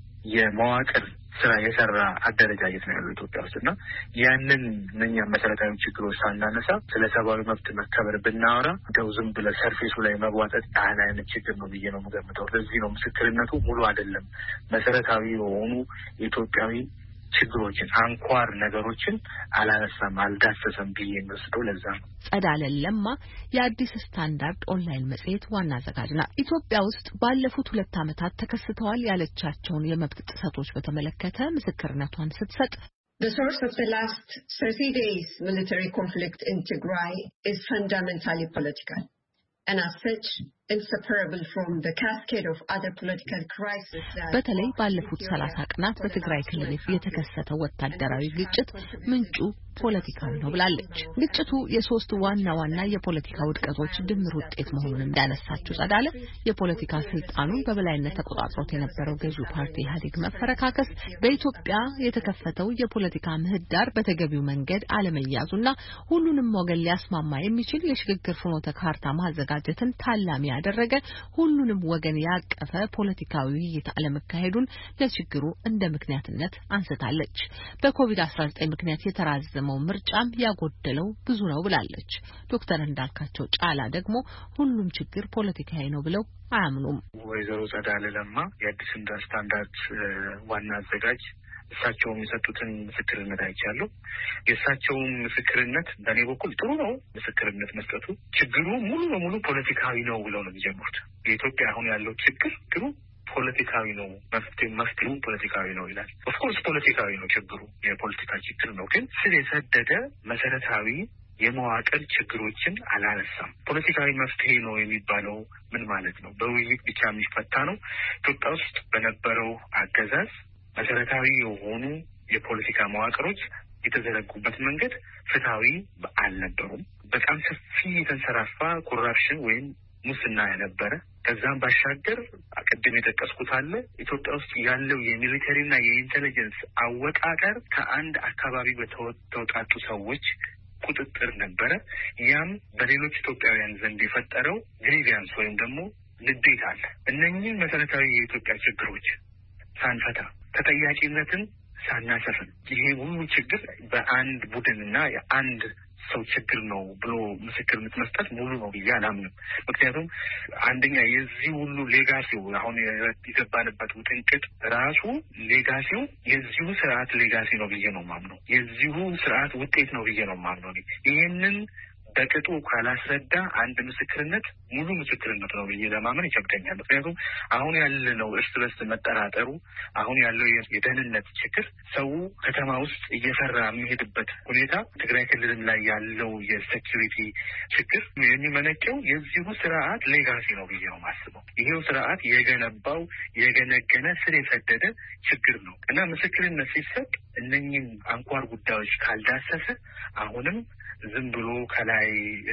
የመዋቅር ስራ የሰራ አደረጃጀት ነው ያለው ኢትዮጵያ ውስጥና ያንን እነኛ መሰረታዊ ችግሮች ሳናነሳ ስለ ሰብአዊ መብት መከበር ብናወራ እንደው ዝም ብለ ሰርፌሱ ላይ መጓጠጥ አይነት ችግር ነው ብዬ ነው የምገምተው ለዚህ ነው ምስክርነቱ ሙሉ አይደለም መሰረታዊ የሆኑ ኢትዮጵያዊ ችግሮችን አንኳር ነገሮችን አላነሳም አልዳሰሰም ብዬ የምወስደው ለዛ ነው ጸዳለ ለማ የአዲስ ስታንዳርድ ኦንላይን መጽሔት ዋና አዘጋጅ ናት ኢትዮጵያ ውስጥ ባለፉት 2 ዓመታት ተከስተዋል ያለቻቸውን የመብት ጥሰቶች በተመለከተ ምስክርነቷን ስትሰጥ The source of the last 30 days military conflict in Tigray is fundamentally political and as such inseparable from the cascade of other political crises that በተለይ ባለፉት 30 ቀናት በትግራይ ክልል የተከሰተው ወታደራዊ ግጭት ምንጩ ፖለቲካዊ ነው ብላለች ግጭቱ የሶስት ዋና የፖለቲካ ውድቀቶች ድምር ውጤት መሆኑን እንዳነሳችው ጸዳለ የፖለቲካ ስልጣኑን በበላይነት ተቆጣጥሮት የነበረው ገዢው ፓርቲ ኢህአዴግ መፈረካከስ በኢትዮጵያ የተከፈተው የፖለቲካ ምህዳር በተገቢው መንገድ አለመያዙና ሁሉንም ወገን ሊያስማማ የሚችል የሽግግር ፍኖተ ካርታ ማዘጋጀትን ታላሚ ያደረገ ሁሉንም ወገን ያቀፈ ፖለቲካዊ ውይይት አለመካሄዱን ለችግሩ እንደ ምክንያትነት አንስታለች በኮቪድ-19 ምክንያት የተራዘመው ምርጫም ያጎደለው ብዙ ነው ብላለች ዶክተር እንዳልካቸው ጫላ ደግሞ ሁሉም ችግር ፖለቲካዊ ነው ብለው አያምኑም ወይዘሮ ጸዳለ ለማ የአዲስ ስታንዳርድ ዋና አዘጋጅ እሳቸውም የሰጡትን ምስክርነት አይቻለሁ የእሳቸውን ምስክርነት በእኔ በኩል ጥሩ ነው ምስክርነት መስጠቱ ችግሩ ሙሉ በሙሉ ፖለቲካዊ ነው ብለው ነው የሚጀምሩት የኢትዮጵያ አሁን ያለው ችግር ፖለቲካዊ ነው መፍትሄው ፖለቲካዊ ነው ይላል ኦፍ ኮርስ ፖለቲካዊ ነው ችግሩ የፖለቲካ ችግር ነው ግን ስር የሰደደ መሰረታዊ የመዋቅር ችግሮችን አላነሳም ፖለቲካዊ መፍትሄ ነው የሚባለው ምን ማለት ነው በውይይት ብቻ የሚፈታ ነው ኢትዮጵያ ውስጥ በነበረው አገዛዝ መሰረታዊ የሆኑ የፖለቲካ መዋቅሮች የተዘረጉበት መንገድ ፍትሃዊ አልነበሩም በጣም ሰፊ የተንሰራፋ ኮራፕሽን ወይም ሙስና የነበረ ከዛም ባሻገር አቀድም የጠቀስኩት አለ ኢትዮጵያ ውስጥ ያለው የሚሊተሪና የኢንተለጀንስ አወቃቀር ከአንድ አካባቢ በተወጣጡ ሰዎች ቁጥጥር ነበረ ያም በሌሎች ኢትዮጵያውያን ዘንድ የፈጠረው ግሪቪያንስ ወይም ደግሞ ንዴት አለ እነኚህ መሰረታዊ የኢትዮጵያ ችግሮች ሳንፈታ ተጠያቂነትን ሳናሰፍን ይሄ ሁሉ ችግር በአንድ ቡድንና የአንድ ሰው ችግር ነው ብሎ ምስክርነት መስጠት ሙሉ ነው ብዬ አላምንም ምክንያቱም አንደኛ የዚህ ሁሉ ሌጋሲው አሁን የገባንበት ውጥንቅጥ ራሱ ሌጋሲው የዚሁ ስርዓት ሌጋሲ ነው ብዬ ነው ማምነው የዚሁ ስርዓት ውጤት ነው ብዬ ነው ማምነው ይሄንን በቅጡ ካላስረዳ አንድ ምስክርነት ሙሉ ምስክርነት ነው ብዬ ለማመን ይከብደኛል ምክንያቱም አሁን ያለው እርስ በርስ መጠራጠሩ አሁን ያለው የደህንነት ችግር ሰው ከተማ ውስጥ እየሰራ የሚሄድበት ሁኔታ ትግራይ ክልልም ላይ ያለው የሴኩሪቲ ችግር የሚመነጨው የዚሁ ስርዓት ሌጋሲ ነው ብዬ ነው ማስበው ይሄው ስርዓት የገነባው የገነገነ ስር የሰደደ ችግር ነው እና ምስክርነት ሲሰጥ እነኚህን አንኳር ጉዳዮች ካልዳሰሰ አሁንም ዝም ብሎ ከላይ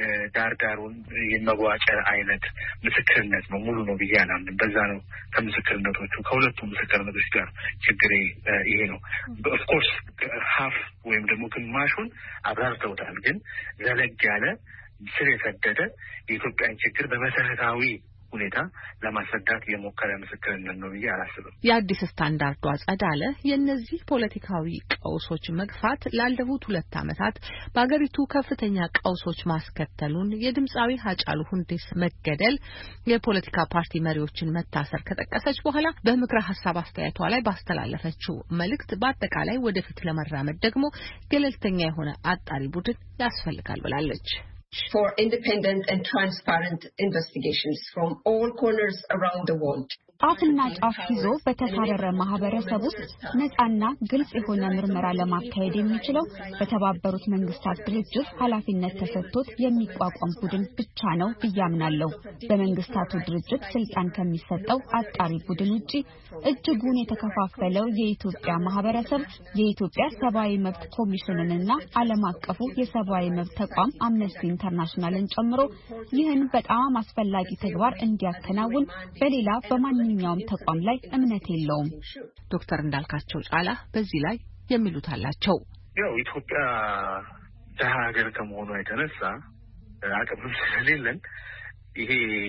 ዳርዳሩን የመዋጨር አይነት ምስክርነት ነው ሙሉ ነው ብዬ አላምንም በዛ ነው ከምስክርነቶቹ ከሁለቱ ምስክርነቶች ጋር ችግሬ ይሄ ነው ኦፍ ኮርስ ሀፍ ወይም ደግሞ ግማሹን አብራርተውታል ግን ዘለግ ያለ ስር የሰደደ የኢትዮጵያን ችግር በመሰረታዊ ሁኔታ ለማስረዳት የሞከረ ምስክርነት ነው ብዬ አላስብም። የአዲስ ስታንዳርዱ አጸዳለ የእነዚህ ፖለቲካዊ ቀውሶች መግፋት ላለፉት 2 ዓመታት በአገሪቱ ከፍተኛ ቀውሶች ማስከተሉን የድምጻዊ ሃጫሉ ሁንዴሳ መገደል የፖለቲካ ፓርቲ መሪዎችን መታሰር ከጠቀሰች በኋላ በምክረ ሐሳብ አስተያየቷ ላይ ባስተላለፈችው መልእክት በአጠቃላይ ወደፊት ለመራመድ ደግሞ ገለልተኛ የሆነ አጣሪ ቡድን ያስፈልጋል ብላለች። For independent and transparent investigations from all corners around the world. ጫፍና ጫፍ ይዞ በተካረረ ማህበረሰብ ውስጥ ነፃና ግልጽ የሆነ ምርመራ ለማካሄድ የሚችለው በተባበሩት መንግስታት ድርጅት ኃላፊነት ተሰጥቶት የሚቋቋም ቡድን ብቻ ነው ብያምናለሁ። በመንግስታቱ ድርጅት ስልጣን ከሚሰጠው አጣሪ ቡድን ውጪ እጅጉን የተከፋፈለው የኢትዮጵያ ማህበረሰብ የኢትዮጵያ ሰብአዊ መብት ኮሚሽንንና ዓለም አቀፉ የሰብአዊ መብት ተቋም አምነስቲ ኢንተርናሽናልን ጨምሮ ይህን በጣም አስፈላጊ ተግባር እንዲያከናውን በሌላ በማንኛውም ተቋም ላይ እምነት የለውም። ዶክተር እንዳልካቸው ጫላ በዚህ ላይ የሚሉት አላቸው። ያው ኢትዮጵያ ደሃ ሀገር ከመሆኗ የተነሳ አቅም ስለሌለን ይሄ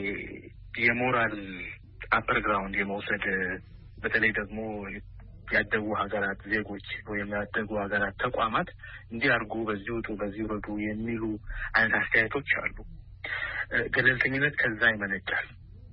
የሞራል አፐር ግራውንድ የመውሰድ በተለይ ደግሞ ያደጉ ሀገራት ዜጎች ወይም ያደጉ ሀገራት ተቋማት እንዲያርጉ በዚህ ውጡ በዚህ ወዱ የሚሉ አይነት አስተያየቶች አሉ። ገለልተኝነት ከዛ ይመነጫል።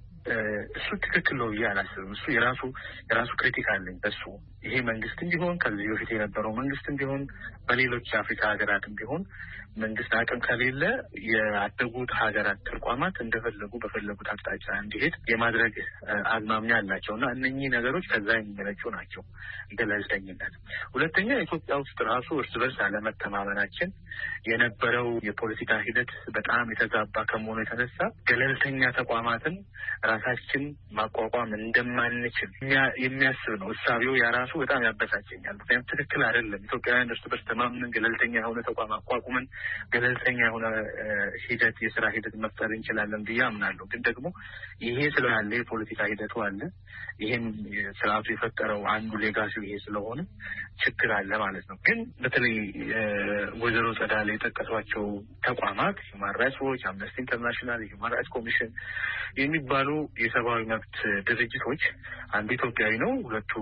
እሱ ትክክል ነው ብዬ አላስብም። እሱ የራሱ ክሪቲክ አለኝ በሱ። ይሄ መንግስትም ቢሆን ከዚህ በፊት የነበረው መንግስትም ቢሆን በሌሎች የአፍሪካ ሀገራትም ቢሆን መንግስት አቅም ከሌለ ያደጉት ሀገራት ተቋማት እንደፈለጉ በፈለጉት አቅጣጫ እንዲሄድ የማድረግ አዝማሚያ አላቸው እና እነኚህ ነገሮች ከዛ የሚመነጩ ናቸው። ገለልተኝነት። ሁለተኛ ኢትዮጵያ ውስጥ ራሱ እርስ በርስ አለመተማመናችን የነበረው የፖለቲካ ሂደት በጣም የተዛባ ከመሆኑ የተነሳ ገለልተኛ ተቋማትን ራሳችን ማቋቋም እንደማንችል የሚያስብ ነው። እሳቤው ያራሱ በጣም ያበሳጨኛል። ምክንያቱም ትክክል አይደለም። ኢትዮጵያውያን እርስ በርስ ተማምነን ገለልተኛ የሆነ ተቋም አቋቁመን ገለልተኛ የሆነ ሂደት የስራ ሂደት መፍጠር እንችላለን ብዬ አምናለሁ። ግን ደግሞ ይሄ ስላለ የፖለቲካ ሂደቱ አለ። ይሄን ስርዓቱ የፈጠረው አንዱ ሌጋሲው ይሄ ስለሆነ ችግር አለ ማለት ነው። ግን በተለይ ወይዘሮ ጸዳለ የጠቀሷቸው ተቋማት ሁማን ራይትስ ዎች፣ አምነስቲ ኢንተርናሽናል፣ ሁማን ራይትስ ኮሚሽን የሚባሉ የሰብአዊ መብት ድርጅቶች አንዱ ኢትዮጵያዊ ነው፣ ሁለቱ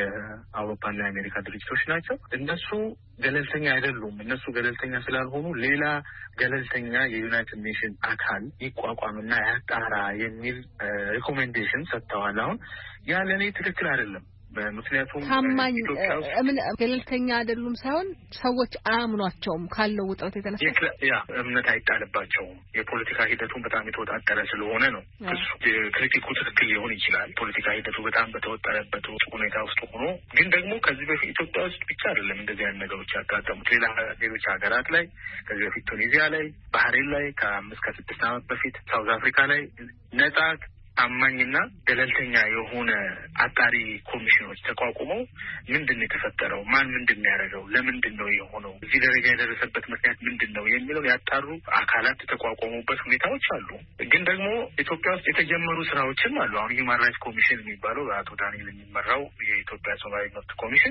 የአውሮፓና የአሜሪካ ድርጅቶች ናቸው። እነሱ ገለልተኛ አይደሉም። እነሱ ገለልተኛ ስላልሆኑ ሌላ ገለልተኛ የዩናይትድ ኔሽን አካል ይቋቋምና ያጣራ የሚል ሪኮሜንዴሽን ሰጥተዋል። አሁን ያ ለእኔ ትክክል አይደለም። ምክንያቱም ታማኝ ገለልተኛ አይደሉም ሳይሆን ሰዎች አያምኗቸውም ካለው ውጥረት የተነሳ እምነት አይጣልባቸውም። የፖለቲካ ሂደቱን በጣም የተወጣጠረ ስለሆነ ነው። እሱ ክሪቲኩ ትክክል ሊሆን ይችላል። ፖለቲካ ሂደቱ በጣም በተወጠረበት ሁኔታ ውስጥ ሆኖ ግን ደግሞ ከዚህ በፊት ኢትዮጵያ ውስጥ ብቻ አይደለም እንደዚህ አይነት ነገሮች ያጋጠሙት። ሌሎች ሀገራት ላይ ከዚህ በፊት ቱኒዚያ ላይ፣ ባህሬን ላይ ከ5-6 ዓመት በፊት ሳውዝ አፍሪካ ላይ ነጻ ታማኝና ገለልተኛ የሆነ አጣሪ ኮሚሽኖች ተቋቁመው ምንድን ነው የተፈጠረው፣ ማን ምንድን ነው ያደረገው፣ ለምንድን ነው የሆነው፣ እዚህ ደረጃ የደረሰበት ምክንያት ምንድን ነው የሚለው ያጣሩ አካላት የተቋቋሙበት ሁኔታዎች አሉ። ግን ደግሞ ኢትዮጵያ ውስጥ የተጀመሩ ስራዎችም አሉ። አሁን ሁማን ራይትስ ኮሚሽን የሚባለው በአቶ ዳንኤል የሚመራው የኢትዮጵያ ሰብአዊ መብት ኮሚሽን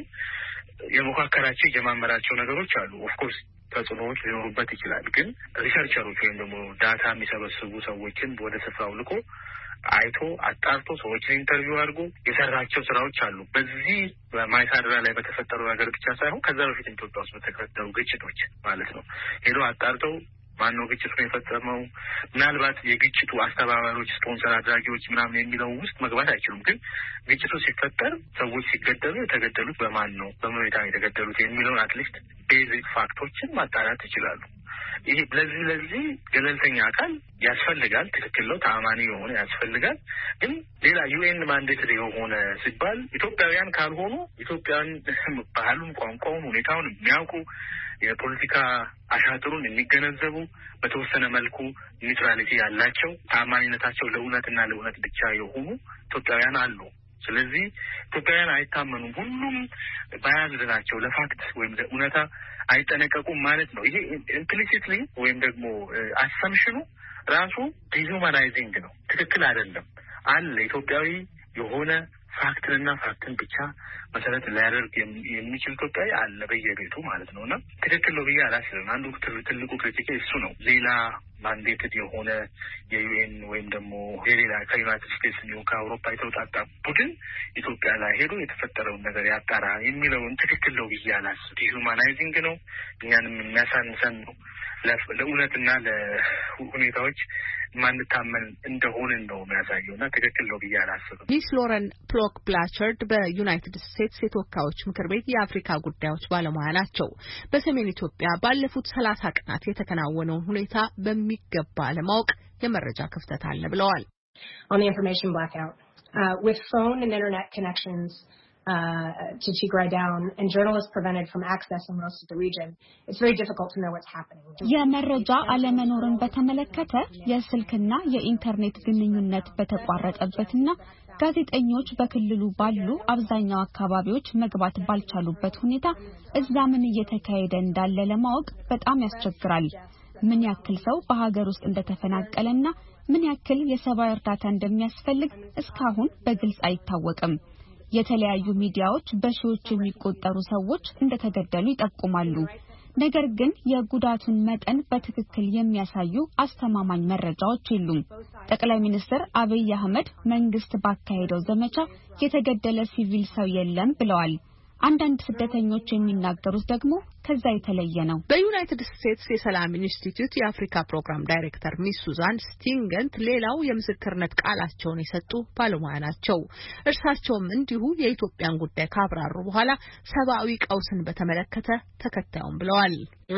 የሞካከራቸው የጀማመራቸው ነገሮች አሉ። ኦፍኮርስ ተጽዕኖዎች ሊኖሩበት ይችላል። ግን ሪሰርቸሮች ወይም ደግሞ ዳታ የሚሰበስቡ ሰዎችን ወደ ስፍራው ልኮ አይቶ አጣርቶ ሰዎችን ኢንተርቪው አድርጎ የሰራቸው ስራዎች አሉ። በዚህ በማይካድራ ላይ በተፈጠረው ነገር ብቻ ሳይሆን ከዛ በፊት ኢትዮጵያ ውስጥ በተፈጠሩ ግጭቶች ማለት ነው ሄዶ አጣርተው ማነው ግጭቱን የፈጸመው፣ ምናልባት የግጭቱ አስተባባሪዎች፣ ስፖንሰር አድራጊዎች ምናምን የሚለው ውስጥ መግባት አይችሉም። ግን ግጭቱ ሲፈጠር ሰዎች ሲገደሉ የተገደሉት በማን ነው፣ በምን ሁኔታ የተገደሉት የሚለውን አትሊስት ቤዚክ ፋክቶችን ማጣራት ይችላሉ። ይሄ ለዚህ ገለልተኛ አካል ያስፈልጋል። ትክክል ነው። ተአማኒ የሆነ ያስፈልጋል። ግን ሌላ ዩኤን ማንዴትሪ የሆነ ሲባል ኢትዮጵያውያን ካልሆኑ ኢትዮጵያን ባህሉን፣ ቋንቋውን፣ ሁኔታውን የሚያውቁ የፖለቲካ አሻጥሩን የሚገነዘቡ በተወሰነ መልኩ ኒውትራሊቲ ያላቸው ታማኝነታቸው ለእውነትና ለእውነት ብቻ የሆኑ ኢትዮጵያውያን አሉ። ስለዚህ ኢትዮጵያውያን አይታመኑም። ሁሉም ባያዝድ ናቸው። ለፋክት ወይም ለእውነታ አይጠነቀቁም ማለት ነው። ይሄ ኢምፕሊሲትሊ ወይም ደግሞ አሰምሽኑ ራሱ ዲሁማናይዚንግ ነው። ትክክል አይደለም። አለ ኢትዮጵያዊ የሆነ ፋክትንና ፋክትን ብቻ መሰረት ሊያደርግ የሚችል ኢትዮጵያዊ አለ በየቤቱ ማለት ነው። እና ትክክል ነው ብዬ አላስብም። አንዱ ትልቁ ክሪቲክ እሱ ነው። ሌላ ማንዴትድ የሆነ የዩኤን ወይም ደግሞ የሌላ ከዩናይትድ ስቴትስ ነው ከአውሮፓ የተውጣጣ ቡድን ኢትዮጵያ ላይ ሄዶ የተፈጠረውን ነገር ያጣራ የሚለውን ትክክል ነው ብዬ አላስብም። ዲሁማናይዚንግ ነው፣ እኛንም የሚያሳንሰን ነው፣ ለእውነትና ለሁኔታዎች ማንታመን እንደሆነን ነው የሚያሳየውና ትክክል ነው ብዬ አላስብም። ሚስ ሎረን ፕሎክ ብላቸርድ በዩናይትድ ስቴትስ የተወካዮች ምክር ቤት የአፍሪካ ጉዳዮች ባለሙያ ናቸው። በሰሜን ኢትዮጵያ ባለፉት 30 ቀናት የተከናወነውን ሁኔታ በሚገባ ለማወቅ የመረጃ ክፍተት አለ ብለዋል። On the information blackout, with phone and internet connections to Tigray down and journalists prevented from accessing most of the region, it's very difficult to know what's happening. የመረጃ አለመኖርን በተመለከተ የስልክና የኢንተርኔት ግንኙነት በተቋረጠበትና ጋዜጠኞች በክልሉ ባሉ አብዛኛው አካባቢዎች መግባት ባልቻሉበት ሁኔታ እዛ ምን እየተካሄደ እንዳለ ለማወቅ በጣም ያስቸግራል። ምን ያክል ሰው በሀገር ውስጥ እንደተፈናቀለና ምን ያክል የሰብአዊ እርዳታ እንደሚያስፈልግ እስካሁን በግልጽ አይታወቅም። የተለያዩ ሚዲያዎች በሺዎች የሚቆጠሩ ሰዎች እንደተገደሉ ይጠቁማሉ። ነገር ግን የጉዳቱን መጠን በትክክል የሚያሳዩ አስተማማኝ መረጃዎች የሉም። ጠቅላይ ሚኒስትር አብይ አህመድ መንግስት ባካሄደው ዘመቻ የተገደለ ሲቪል ሰው የለም ብለዋል። አንዳንድ ስደተኞች የሚናገሩት ደግሞ ከዛ የተለየ ነው። በዩናይትድ ስቴትስ የሰላም ኢንስቲትዩት የአፍሪካ ፕሮግራም ዳይሬክተር ሚስ ሱዛን ስቲንገንት ሌላው የምስክርነት ቃላቸውን የሰጡ ባለሙያ ናቸው። እርሳቸውም እንዲሁ የኢትዮጵያን ጉዳይ ካብራሩ በኋላ ሰብአዊ ቀውስን በተመለከተ ተከታዩም ብለዋል።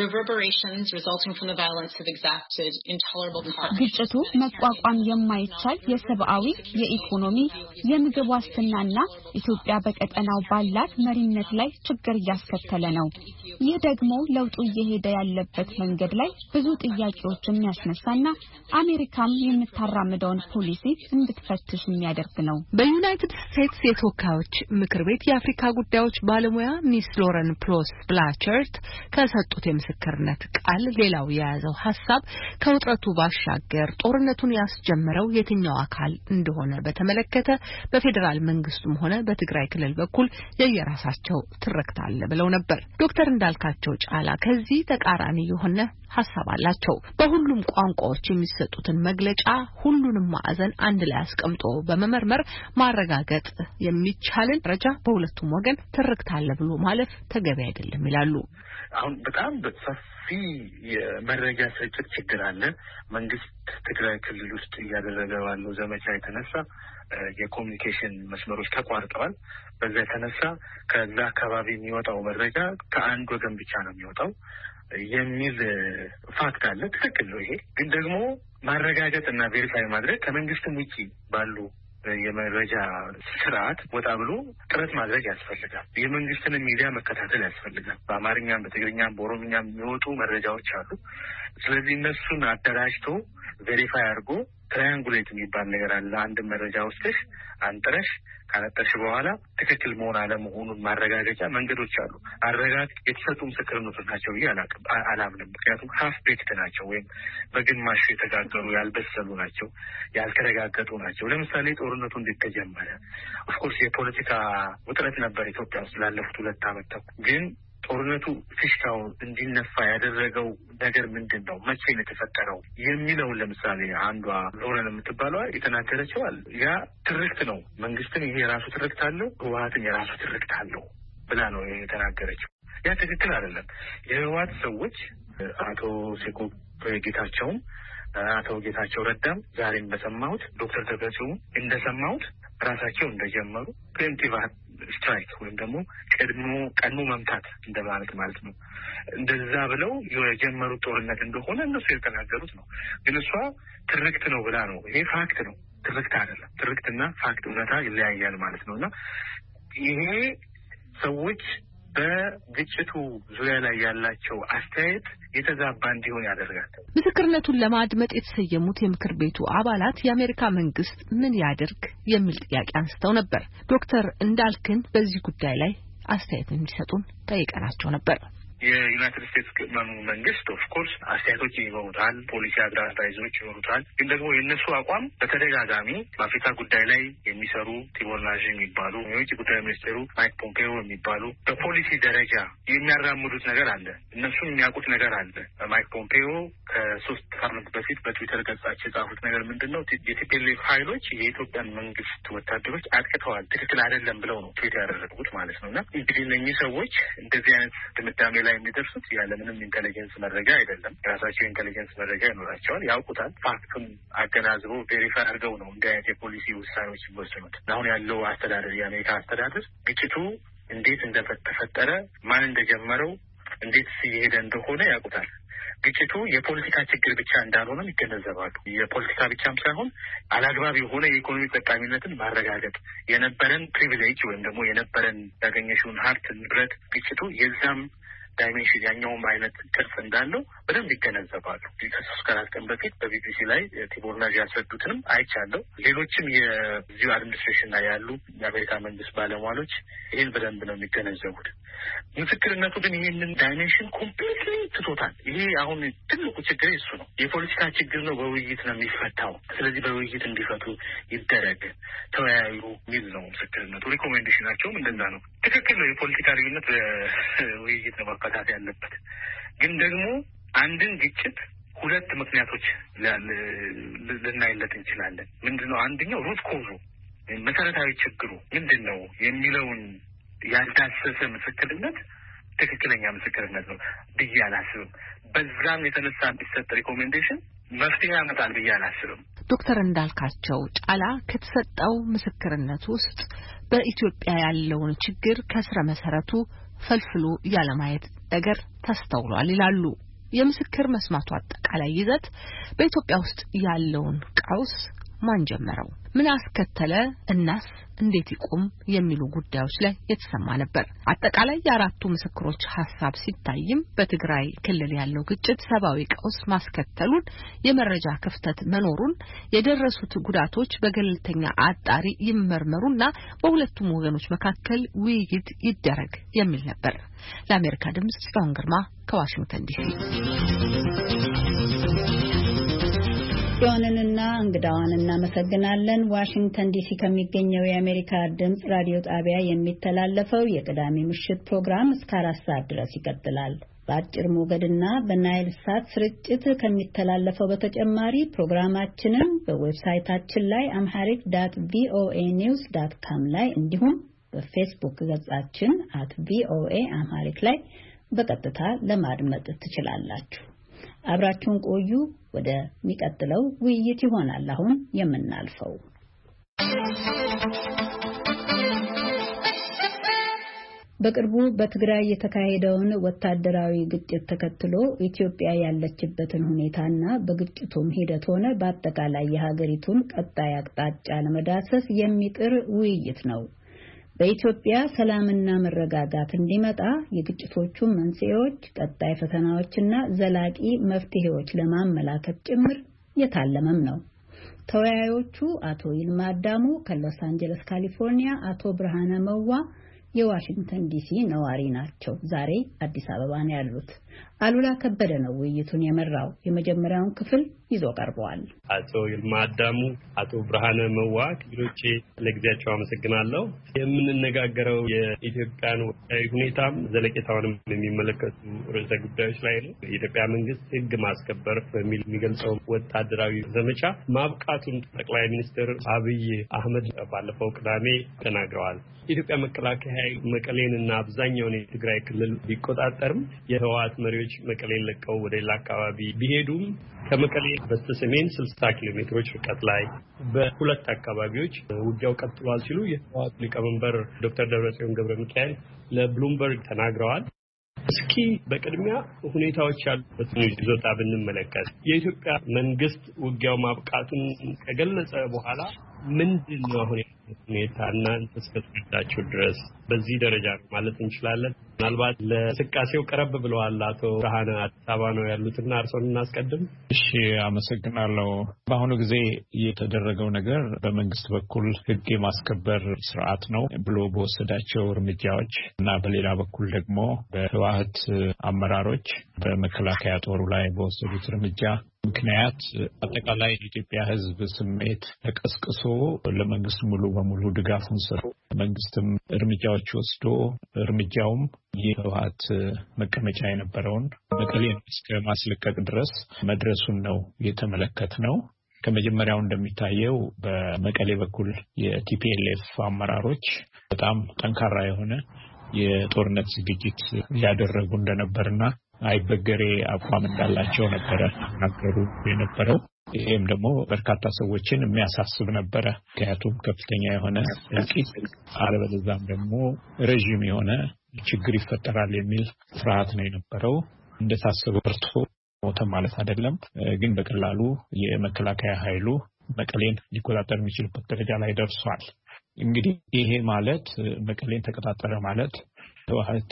ግጭቱ መቋቋም የማይቻል የሰብአዊ፣ የኢኮኖሚ፣ የምግብ ዋስትናና ኢትዮጵያ በቀጠናው ባላት መሪነት ላይ ችግር እያስከተለ ነው። ይህ ደግሞ ለውጡ እየሄደ ያለበት መንገድ ላይ ብዙ ጥያቄዎች የሚያስነሳና አሜሪካም የምታራምደውን ፖሊሲ እንድትፈትሽ የሚያደርግ ነው። በዩናይትድ ስቴትስ የተወካዮች ምክር ቤት የአፍሪካ ጉዳዮች ባለሙያ ሚስ ሎረን ፕሎክ ብላቸርድ ከሰጡት የምስክርነት ቃል ሌላው የያዘው ሐሳብ ከውጥረቱ ባሻገር ጦርነቱን ያስጀመረው የትኛው አካል እንደሆነ በተመለከተ በፌዴራል መንግስቱም ሆነ በትግራይ ክልል በኩል የየራሳቸው ትርክት አለ ብለው ነበር። ዶክተር እንዳልካቸው ጫላ ከዚህ ተቃራኒ የሆነ ሐሳብ አላቸው። በሁሉም ቋንቋዎች የሚሰጡትን መግለጫ ሁሉንም ማዕዘን አንድ ላይ አስቀምጦ በመመርመር ማረጋገጥ የሚቻልን ደረጃ በሁለቱም ወገን ትርክት አለ ብሎ ማለፍ ተገቢ አይደለም ይላሉ። አሁን በጣም ሰፊ የመረጃ ስርጭት ችግር አለ። መንግስት ትግራይ ክልል ውስጥ እያደረገ ባለው ዘመቻ የተነሳ የኮሙኒኬሽን መስመሮች ተቋርጠዋል። በዛ የተነሳ ከዛ አካባቢ የሚወጣው መረጃ ከአንድ ወገን ብቻ ነው የሚወጣው የሚል ፋክት አለ። ትክክል ነው። ይሄ ግን ደግሞ ማረጋገጥ እና ቬሪፋይ ማድረግ ከመንግስትም ውጪ ባሉ የመረጃ ስርዓት ወጣ ብሎ ጥረት ማድረግ ያስፈልጋል። የመንግስትን ሚዲያ መከታተል ያስፈልጋል። በአማርኛም በትግርኛም በኦሮምኛም የሚወጡ መረጃዎች አሉ። ስለዚህ እነሱን አደራጅቶ ቬሪፋይ አድርጎ ትራያንጉሌት የሚባል ነገር አለ። አንድ መረጃ ውስጥሽ አንጥረሽ ካነጠርሽ በኋላ ትክክል መሆን አለመሆኑን ማረጋገጫ መንገዶች አሉ። አረጋግ የተሰጡ ምስክርነቶች ናቸው ብዬ አላምንም። ምክንያቱም ሀፍ ቤክድ ናቸው ወይም በግማሽ የተጋገሩ ያልበሰሉ ናቸው፣ ያልተረጋገጡ ናቸው። ለምሳሌ ጦርነቱ እንዴት ተጀመረ? ኦፍኮርስ የፖለቲካ ውጥረት ነበር ኢትዮጵያ ውስጥ ላለፉት 2 ዓመት ተኩል። ግን ጦርነቱ ፊሽካው እንዲነፋ ያደረገው ነገር ምንድን ነው? መቼ ነው የተፈጠረው የሚለውን ለምሳሌ አንዷ ሎረን የምትባለዋ የተናገረችው አለ። ያ ትርክት ነው። መንግስትም ይሄ የራሱ ትርክት አለው፣ ህወሓትም የራሱ ትርክት አለው ብላ ነው የተናገረችው። ያ ትክክል አይደለም። የህወሓት ሰዎች አቶ ሴኮ ጌታቸውም አቶ ጌታቸው ረዳም ዛሬም በሰማሁት ዶክተር ደብረጽዮን እንደሰማሁት ራሳቸው እንደጀመሩ ፕሪኤምፕቲቭ ስትራይክ ወይም ደግሞ ቀድሞ መምታት ማለት ነው። እንደዛ ብለው የጀመሩት ጦርነት እንደሆነ እነሱ የተናገሩት ነው። ግን እሷ ትርክት ነው ብላ ነው። ይሄ ፋክት ነው፣ ትርክት አይደለም። ትርክትና ፋክት እውነታ ይለያያል ማለት ነውና ይሄ ሰዎች በግጭቱ ዙሪያ ላይ ያላቸው አስተያየት የተዛባ እንዲሆን ያደርጋል። ምስክርነቱን ለማድመጥ የተሰየሙት የምክር ቤቱ አባላት የአሜሪካ መንግስት ምን ያድርግ የሚል ጥያቄ አንስተው ነበር። ዶክተር እንዳልክን በዚህ ጉዳይ ላይ አስተያየት እንዲሰጡን ጠይቀናቸው ነበር። የዩናይትድ ስቴትስ መንግስት ኦፍ ኮርስ አስተያየቶች ይኖሩታል፣ ፖሊሲ አድራይዞች ይኖሩታል። ግን ደግሞ የእነሱ አቋም በተደጋጋሚ በአፍሪካ ጉዳይ ላይ የሚሰሩ ቲቦር ናዥ የሚባሉ የውጭ ጉዳይ ሚኒስቴሩ ማይክ ፖምፔዮ የሚባሉ በፖሊሲ ደረጃ የሚያራምዱት ነገር አለ። እነሱም የሚያውቁት ነገር አለ። ማይክ ፖምፔዮ ከ3 ሳምንት በፊት በትዊተር ገጻቸው የጻፉት ነገር ምንድነው? የቲፒኤልኤፍ ኃይሎች የኢትዮጵያን መንግስት ወታደሮች አጥቅተዋል፣ ትክክል አይደለም ብለው ነው ትዊት ያደረጉት ማለት ነውና እንግዲህ እነኚህ ሰዎች እንደዚህ አይነት ድምዳሜ ላይ የሚደርሱት ያለምንም ኢንቴሊጀንስ መረጃ አይደለም። የራሳቸው ኢንቴሊጀንስ መረጃ ይኖራቸዋል፣ ያውቁታል። ፋክቱን አገናዝበው ቬሪፋይ አድርገው ነው እንዲህ አይነት የፖሊሲ ውሳኔዎች የሚወስኑት። አሁን ያለው አስተዳደር የአሜሪካ አስተዳደር ግጭቱ እንዴት እንደተፈጠረ፣ ማን እንደጀመረው፣ እንዴት እየሄደ እንደሆነ ያውቁታል። ግጭቱ የፖለቲካ ችግር ብቻ እንዳልሆነም ይገነዘባሉ። የፖለቲካ ብቻም ሳይሆን አላግባብ የሆነ የኢኮኖሚ ጠቃሚነትን ማረጋገጥ የነበረን ፕሪቪሌጅ ወይም ደግሞ የነበረን ያገኘሽውን ሀብት ንብረት ግጭቱ የዛም ዳይሜንሽን ያኛውም አይነት ቅርጽ እንዳለው በደንብ ይገነዘባሉ። ከ3-4 ቀን በፊት በቢቢሲ ላይ ቲቦር ናዥ ያስረዱትንም አይቻለሁ። ሌሎችም የዚሁ አድሚኒስትሬሽን ላይ ያሉ የአሜሪካ መንግስት ባለሟሎች ይህን በደንብ ነው የሚገነዘቡት። ምስክርነቱ ግን ይህንን ዳይሜንሽን ኮምፕሊትሊ ትቶታል። ይሄ አሁን ትልቁ ችግር እሱ ነው። የፖለቲካ ችግር ነው፣ በውይይት ነው የሚፈታው። ስለዚህ በውይይት እንዲፈቱ ይደረግ፣ ተወያዩ የሚል ነው ምስክርነቱ። ሪኮሜንዴሽናቸውም እንደዛ ነው። ትክክል ነው። የፖለቲካ ልዩነት በውይይት ነው መፈታት ያለበት። ግን ደግሞ አንድን ግጭት 2 ምክንያቶች ልናይለት እንችላለን። ምንድነው? አንደኛው ሩት ኮዙ መሰረታዊ ችግሩ ምንድነው የሚለውን ያልዳሰሰ ምስክርነት ትክክለኛ ምስክርነት ነው ብዬ አላስብም። በዛም የተነሳ የሚሰጥ ሪኮሜንዴሽን መፍትሄ ያመጣል ብዬ አላስብም። ዶክተር እንዳልካቸው ጫላ ከተሰጠው ምስክርነት ውስጥ በኢትዮጵያ ያለውን ችግር ከስረ መሰረቱ ፈልፍሎ ያለማየት ነገር ተስተውሏል ይላሉ። የምስክር መስማቱ አጠቃላይ ይዘት በኢትዮጵያ ውስጥ ያለውን ቀውስ ማን ጀመረው? ምን አስከተለ? እናስ እንዴት ይቆም? የሚሉ ጉዳዮች ላይ የተሰማ ነበር። አጠቃላይ የአራቱ ምስክሮች ሐሳብ ሲታይም በትግራይ ክልል ያለው ግጭት ሰብአዊ ቀውስ ማስከተሉን፣ የመረጃ ክፍተት መኖሩን፣ የደረሱት ጉዳቶች በገለልተኛ አጣሪ ይመርመሩና በሁለቱም ወገኖች መካከል ውይይት ይደረግ የሚል ነበር። ለአሜሪካ ድምጽ ጽዮን ግርማ ከዋሽንግተን ዲሲ። ጽዮንንና እንግዳዋን እናመሰግናለን። ዋሽንግተን ዲሲ ከሚገኘው የአሜሪካ ድምጽ ራዲዮ ጣቢያ የሚተላለፈው የቅዳሜ ምሽት ፕሮግራም እስከ 4 ሰዓት ድረስ ይቀጥላል። በአጭር ሞገድና በናይል ሳት ስርጭት ከሚተላለፈው በተጨማሪ ፕሮግራማችንን በዌብሳይታችን ላይ amharic.voanews.com ላይ እንዲሁም በፌስቡክ ገጻችን @voaamharic ላይ በቀጥታ ለማድመጥ ትችላላችሁ። አብራችሁን ቆዩ። ወደሚቀጥለው ውይይት ይሆናል አሁን የምናልፈው። በቅርቡ በትግራይ የተካሄደውን ወታደራዊ ግጭት ተከትሎ ኢትዮጵያ ያለችበትን ሁኔታና በግጭቱም ሂደት ሆነ በአጠቃላይ የሀገሪቱን ቀጣይ አቅጣጫ ለመዳሰስ የሚጥር ውይይት ነው። በኢትዮጵያ ሰላምና መረጋጋት እንዲመጣ የግጭቶቹን መንስኤዎች፣ ቀጣይ ፈተናዎችና ዘላቂ መፍትሄዎች ለማመላከት ጭምር የታለመም ነው። ተወያዮቹ አቶ ይልማ አዳሙ ከሎስ አንጀለስ ካሊፎርኒያ፣ አቶ ብርሃነ መዋ የዋሽንግተን ዲሲ ነዋሪ ናቸው። ዛሬ አዲስ አበባ ነው ያሉት። አሉላ ከበደ ነው ውይይቱን የመራው። የመጀመሪያውን ክፍል ይዞ ቀርበዋል። አቶ ይልማ አዳሙ፣ አቶ ብርሃነ መዋ ክፍሎቼ ለጊዜያቸው አመሰግናለሁ። የምንነጋገረው የኢትዮጵያን ወቅታዊ ሁኔታም ዘለቄታውንም የሚመለከቱ ርዕሰ ጉዳዮች ላይ ነው። የኢትዮጵያ መንግስት ሕግ ማስከበር በሚል የሚገልጸው ወታደራዊ ዘመቻ ማብቃቱን ጠቅላይ ሚኒስትር አብይ አህመድ ባለፈው ቅዳሜ ተናግረዋል። የኢትዮጵያ መከላከያ ኃይል መቀሌንና አብዛኛውን የትግራይ ክልል ቢቆጣጠርም የህወሓት መሪዎች መቀሌን ለቀው ወደ ሌላ አካባቢ ቢሄዱም ከመቀሌ በስተሰሜን 60 ኪሎ ሜትሮች ርቀት ላይ በሁለት አካባቢዎች ውጊያው ቀጥሏል ሲሉ የህወሓት ሊቀመንበር ዶክተር ደብረጽዮን ገብረሚካኤል ለብሉምበርግ ተናግረዋል። እስኪ በቅድሚያ ሁኔታዎች ያሉበትን ይዞታ ብንመለከት የኢትዮጵያ መንግስት ውጊያው ማብቃቱን ከገለጸ በኋላ ምንድነው አሁን ሁኔታ እናንተ እስከተረዳችሁ ድረስ በዚህ ደረጃ ማለት እንችላለን? ምናልባት ለስቃሴው ቀረብ ብለዋል አቶ ብርሃነ አዲስ አበባ ነው ያሉትና እርሶን እናስቀድም። እሺ አመሰግናለሁ። በአሁኑ ጊዜ የተደረገው ነገር በመንግስት በኩል ህግ የማስከበር ስርዓት ነው ብሎ በወሰዳቸው እርምጃዎች እና በሌላ በኩል ደግሞ በህወሓት አመራሮች በመከላከያ ጦሩ ላይ በወሰዱት እርምጃ ምክንያት አጠቃላይ የኢትዮጵያ ህዝብ ስሜት ተቀስቅሶ ለመንግስት ሙሉ በሙሉ ድጋፉን ሰጥቶ መንግስትም እርምጃዎች ወስዶ እርምጃውም የህወሓት መቀመጫ የነበረውን መቀሌን እስከ ማስለቀቅ ድረስ መድረሱን ነው የተመለከትነው። ከመጀመሪያው እንደሚታየው በመቀሌ በኩል የቲፒኤልኤፍ አመራሮች በጣም ጠንካራ የሆነ የጦርነት ዝግጅት ያደረጉ እንደነበርና አይበገሬ አቋም እንዳላቸው ነበር ተናገሩ የነበረው። ይሄም ደግሞ በርካታ ሰዎችን የሚያሳስብ ነበር። ምክንያቱም ከፍተኛ የሆነ እልቂት አለበለዚያም ደግሞ ረጅም የሆነ ችግር ይፈጠራል የሚል ፍርሃት ነው የነበረው። እንደታሰበው በርቶ ሞተ ማለት አይደለም፣ ግን በቀላሉ የመከላከያ ኃይሉ መቀሌን ሊቆጣጠር የሚችልበት ደረጃ ላይ ደርሷል። እንግዲህ ይሄ ማለት መቀሌን ተቆጣጠረ ማለት ህወሓት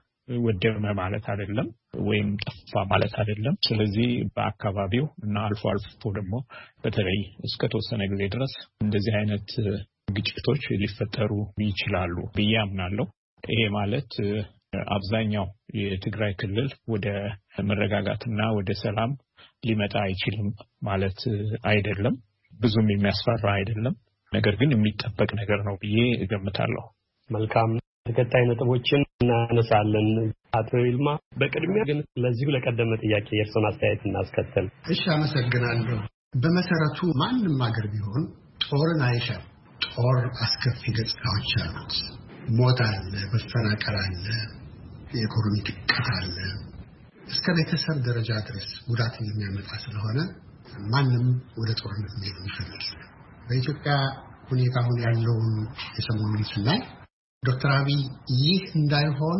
ወደመ ማለት አይደለም ወይም ጠፋ ማለት አይደለም። ስለዚህ በአካባቢው እና አልፎ አልፎ ደግሞ በተለይ እስከ ተወሰነ ጊዜ ድረስ እንደዚህ አይነት ግጭቶች ሊፈጠሩ ይችላሉ ብዬ አምናለሁ። ይሄ ማለት አብዛኛው የትግራይ ክልል ወደ መረጋጋትና ወደ ሰላም ሊመጣ አይችልም ማለት አይደለም። ብዙም የሚያስፈራ አይደለም። ነገር ግን የሚጠበቅ ነገር ነው ብዬ እገምታለሁ። መልካም ተከታይ ነጥቦችን እናነሳለን። አቶ ይልማ በቅድሚያ ግን ለዚሁ ለቀደመ ጥያቄ የእርሶን አስተያየት እናስከተል። እሺ አመሰግናለሁ። በመሰረቱ ማንም ሀገር ቢሆን ጦርን አይሻም። ጦር አስከፊ ገጽታዎች አሉት። ሞት አለ፣ መፈናቀል አለ፣ የኢኮኖሚ ድቀት አለ። እስከ ቤተሰብ ደረጃ ድረስ ጉዳት የሚያመጣ ስለሆነ ማንም ወደ ጦርነት መሄድ ይፈልጋል። በኢትዮጵያ ሁኔታ አሁን ያለውን የሰሞኑን ስናይ ዶክተር አብይ ይህ እንዳይሆን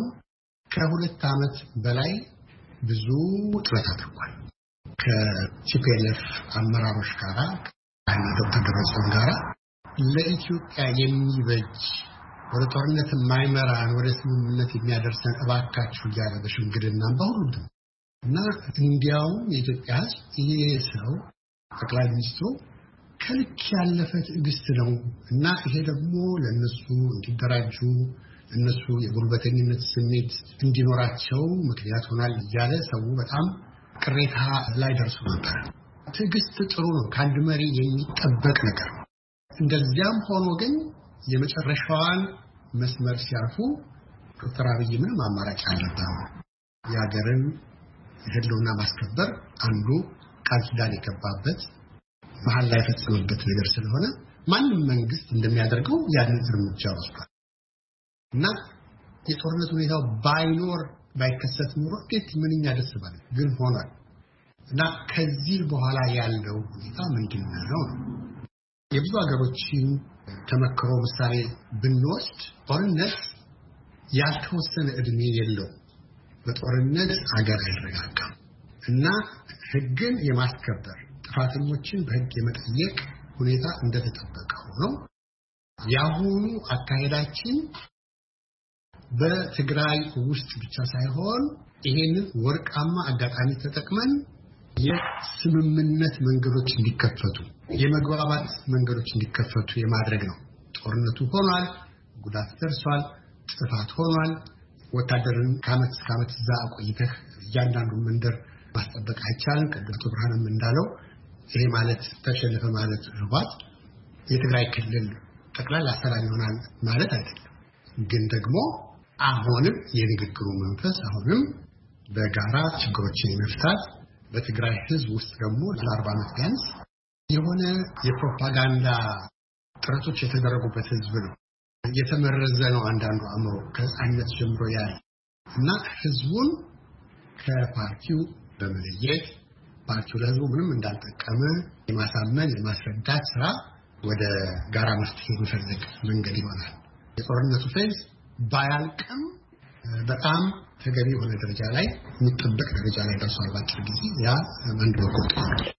ከ2 ዓመት በላይ ብዙ ጥረት አድርጓል። ከቲፒኤልኤፍ አመራሮች ጋር እና ዶክተር ደብረጽዮን ጋር ለኢትዮጵያ የሚበጅ ወደ ጦርነት የማይመራን ወደ ስምምነት የሚያደርሰን እባካችሁ እያለ በሽምግልና በሁሉም እና እንዲያውም የኢትዮጵያ ሕዝብ ይሄ ሰው ጠቅላይ ሚኒስትሩ ከልክ ያለፈ ትዕግስት ነው እና ይሄ ደግሞ ለነሱ እንዲደራጁ እነሱ የጉልበተኝነት ስሜት እንዲኖራቸው ምክንያት ሆናል እያለ ሰው በጣም ቅሬታ ላይ ደርሶ ነበር። ትዕግስት ጥሩ ነው፣ ከአንድ መሪ የሚጠበቅ ነገር ነው። እንደዚያም ሆኖ ግን የመጨረሻዋን መስመር ሲያልፉ ዶክተር አብይ ምንም አማራጭ አልነበረው። የሀገርን ህልውና ማስከበር አንዱ ቃል ኪዳን የገባበት መሀል ላይ ፈጽሞበት ነገር ስለሆነ ማንም መንግስት እንደሚያደርገው ያንን እርምጃ ወስዷል እና የጦርነት ሁኔታው ባይከሰት ኖሮ እንዴት ምንኛ ደስ ባለ። ግን ሆኗል እና ከዚህ በኋላ ያለው ሁኔታ ምንድነው? የብዙ ሀገሮችን ተመክሮ ምሳሌ ብንወስድ ጦርነት ያልተወሰነ እድሜ የለው። በጦርነት ሀገር አይረጋጋም እና ህግን የማስከበር ጥፋተኞችን በህግ የመጠየቅ ሁኔታ እንደተጠበቀ ሆኖ ያሁኑ አካሄዳችን በትግራይ ውስጥ ብቻ ሳይሆን ይሄንን ወርቃማ አጋጣሚ ተጠቅመን የስምምነት መንገዶች እንዲከፈቱ የመግባባት መንገዶች እንዲከፈቱ የማድረግ ነው። ጦርነቱ ሆኗል፣ ጉዳት ደርሷል፣ ጥፋት ሆኗል። ወታደርን ከዓመት እስከ ዓመት እዛ አቆይተህ እያንዳንዱ መንደር ማስጠበቅ አይቻልም። ቅድም ብርሃንም እንዳለው ይሄ ማለት ተሸነፈ ማለት ህወሓት የትግራይ ክልል ጠቅላላ ሰላም ይሆናል ማለት አይደለም። ግን ደግሞ አሁንም የንግግሩ መንፈስ አሁንም በጋራ ችግሮችን መፍታት በትግራይ ህዝብ ውስጥ ደግሞ ለ40 ዓመት ቢያንስ የሆነ የፕሮፓጋንዳ ጥረቶች የተደረጉበት ህዝብ ነው። የተመረዘ ነው አንዳንዱ አእምሮ ከህፃንነት ጀምሮ ያለ እና ህዝቡን ከፓርቲው በመለየት ፓርቲው ለህዝቡ ምንም እንዳልጠቀመ የማሳመን የማስረዳት ስራ ወደ ጋራ መፍትሄ የሚፈልግ መንገድ ይሆናል። የጦርነቱ ፌዝ ባያልቅም በጣም ተገቢ የሆነ ደረጃ ላይ የሚጠበቅ ደረጃ ላይ ደርሷል። ባጭር ጊዜ ያ አንድ ወቅት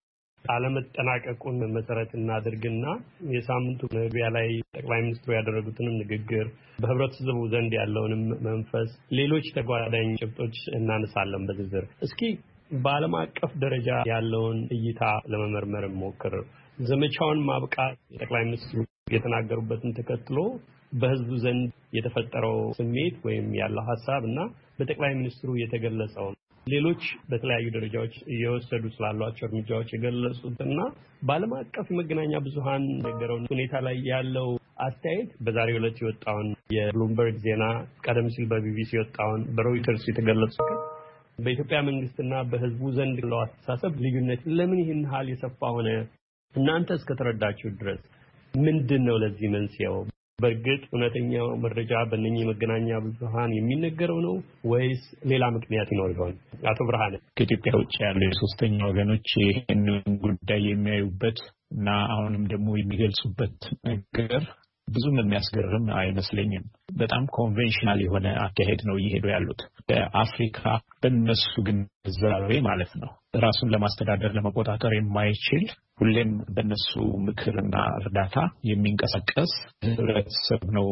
አለመጠናቀቁን መሰረት እናድርግና የሳምንቱ መግቢያ ላይ ጠቅላይ ሚኒስትሩ ያደረጉትንም ንግግር በህብረተሰቡ ዘንድ ያለውንም መንፈስ ሌሎች ተጓዳኝ ጭብጦች እናነሳለን በዝርዝር። እስኪ በዓለም አቀፍ ደረጃ ያለውን እይታ ለመመርመር ሞክር። ዘመቻውን ማብቃት ጠቅላይ ሚኒስትሩ የተናገሩበትን ተከትሎ በህዝቡ ዘንድ የተፈጠረው ስሜት ወይም ያለው ሐሳብ እና በጠቅላይ ሚኒስትሩ የተገለጸው ሌሎች በተለያዩ ደረጃዎች እየወሰዱ ስላሏቸው እርምጃዎች የገለጹትና በዓለም አቀፍ መገናኛ ብዙሃን ነገረው ሁኔታ ላይ ያለው አስተያየት በዛሬው ዕለት የወጣውን የብሉምበርግ ዜና ቀደም ሲል በቢቢሲ የወጣውን በሮይተርስ የተገለጹት በኢትዮጵያ መንግስትና በህዝቡ ዘንድ ያለው አስተሳሰብ ልዩነት ለምን ይህን ሀል የሰፋ ሆነ? እናንተ እስከተረዳችሁ ድረስ ምንድነው ለዚህ መንስኤው? በእርግጥ እውነተኛው መረጃ በእነኚህ መገናኛ ብዙሃን የሚነገረው ነው ወይስ ሌላ ምክንያት ይኖር ይሆን? አቶ ብርሃነ፣ ከኢትዮጵያ ውጭ ያሉ የሶስተኛ ወገኖች ይህንን ጉዳይ የሚያዩበት እና አሁንም ደግሞ የሚገልጹበት ነገር ብዙም የሚያስገርም አይመስለኝም። በጣም ኮንቬንሽናል የሆነ አካሄድ ነው እየሄዱ ያሉት። በአፍሪካ በእነሱ ግን ዛሬ ማለት ነው ራሱን ለማስተዳደር ለመቆጣጠር የማይችል ሁሌም በእነሱ ምክርና እርዳታ የሚንቀሳቀስ ህብረተሰብ ነው።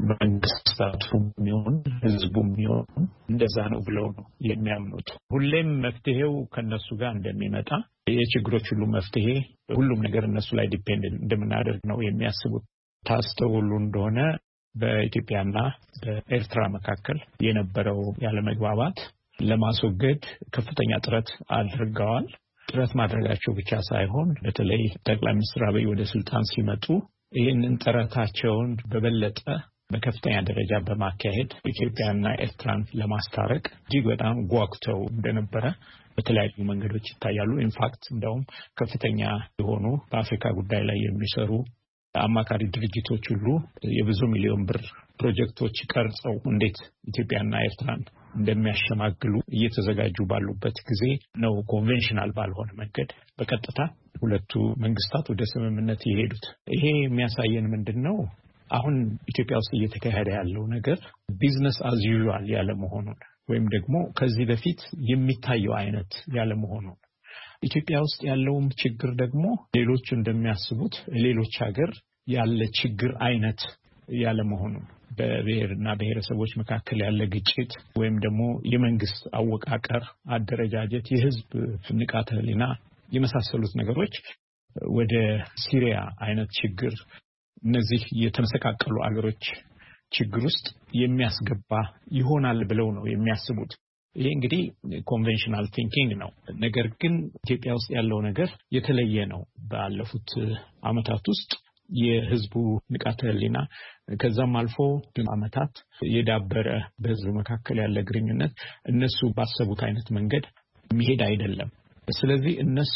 መንግስታቱም ይሁን ህዝቡም ይሁን እንደዛ ነው ብለው ነው የሚያምኑት። ሁሌም መፍትሄው ከነሱ ጋር እንደሚመጣ የችግሮች ሁሉ መፍትሄ ሁሉም ነገር እነሱ ላይ ዲፔንድ እንደምናደርግ ነው የሚያስቡት። ታስተውሉ እንደሆነ በኢትዮጵያና በኤርትራ መካከል የነበረው ያለመግባባት ለማስወገድ ከፍተኛ ጥረት አድርገዋል። ጥረት ማድረጋቸው ብቻ ሳይሆን በተለይ ጠቅላይ ሚኒስትር አብይ ወደ ስልጣን ሲመጡ ይህንን ጥረታቸውን በበለጠ በከፍተኛ ደረጃ በማካሄድ ኢትዮጵያና ኤርትራን ለማስታረቅ እጅግ በጣም ጓጉተው እንደነበረ በተለያዩ መንገዶች ይታያሉ። ኢንፋክት እንደውም ከፍተኛ የሆኑ በአፍሪካ ጉዳይ ላይ የሚሰሩ አማካሪ ድርጅቶች ሁሉ የብዙ ሚሊዮን ብር ፕሮጀክቶች ቀርጸው እንዴት ኢትዮጵያና ኤርትራን እንደሚያሸማግሉ እየተዘጋጁ ባሉበት ጊዜ ነው ኮንቬንሽናል ባልሆነ መንገድ በቀጥታ ሁለቱ መንግስታት ወደ ስምምነት የሄዱት። ይሄ የሚያሳየን ምንድነው? አሁን ኢትዮጵያ ውስጥ እየተካሄደ ያለው ነገር ቢዝነስ አዝ ዩዥዋል ያለ መሆኑን ወይም ደግሞ ከዚህ በፊት የሚታየው አይነት ያለ መሆኑን ኢትዮጵያ ውስጥ ያለውም ችግር ደግሞ ሌሎች እንደሚያስቡት ሌሎች ሀገር ያለ ችግር አይነት ያለ መሆኑን በብሔርና ብሔረሰቦች መካከል ያለ ግጭት ወይም ደግሞ የመንግስት አወቃቀር፣ አደረጃጀት፣ የህዝብ ንቃተ ህሊና የመሳሰሉት ነገሮች ወደ ሲሪያ አይነት ችግር እነዚህ የተመሰቃቀሉ አገሮች ችግር ውስጥ የሚያስገባ ይሆናል ብለው ነው የሚያስቡት። ይሄ እንግዲህ ኮንቬንሽናል ቲንኪንግ ነው። ነገር ግን ኢትዮጵያ ውስጥ ያለው ነገር የተለየ ነው። ባለፉት አመታት ውስጥ የህዝቡ ንቃተ ህሊና ከዛም አልፎ አመታት የዳበረ በህዝቡ መካከል ያለ ግንኙነት እነሱ ባሰቡት አይነት መንገድ የሚሄድ አይደለም። ስለዚህ እነሱ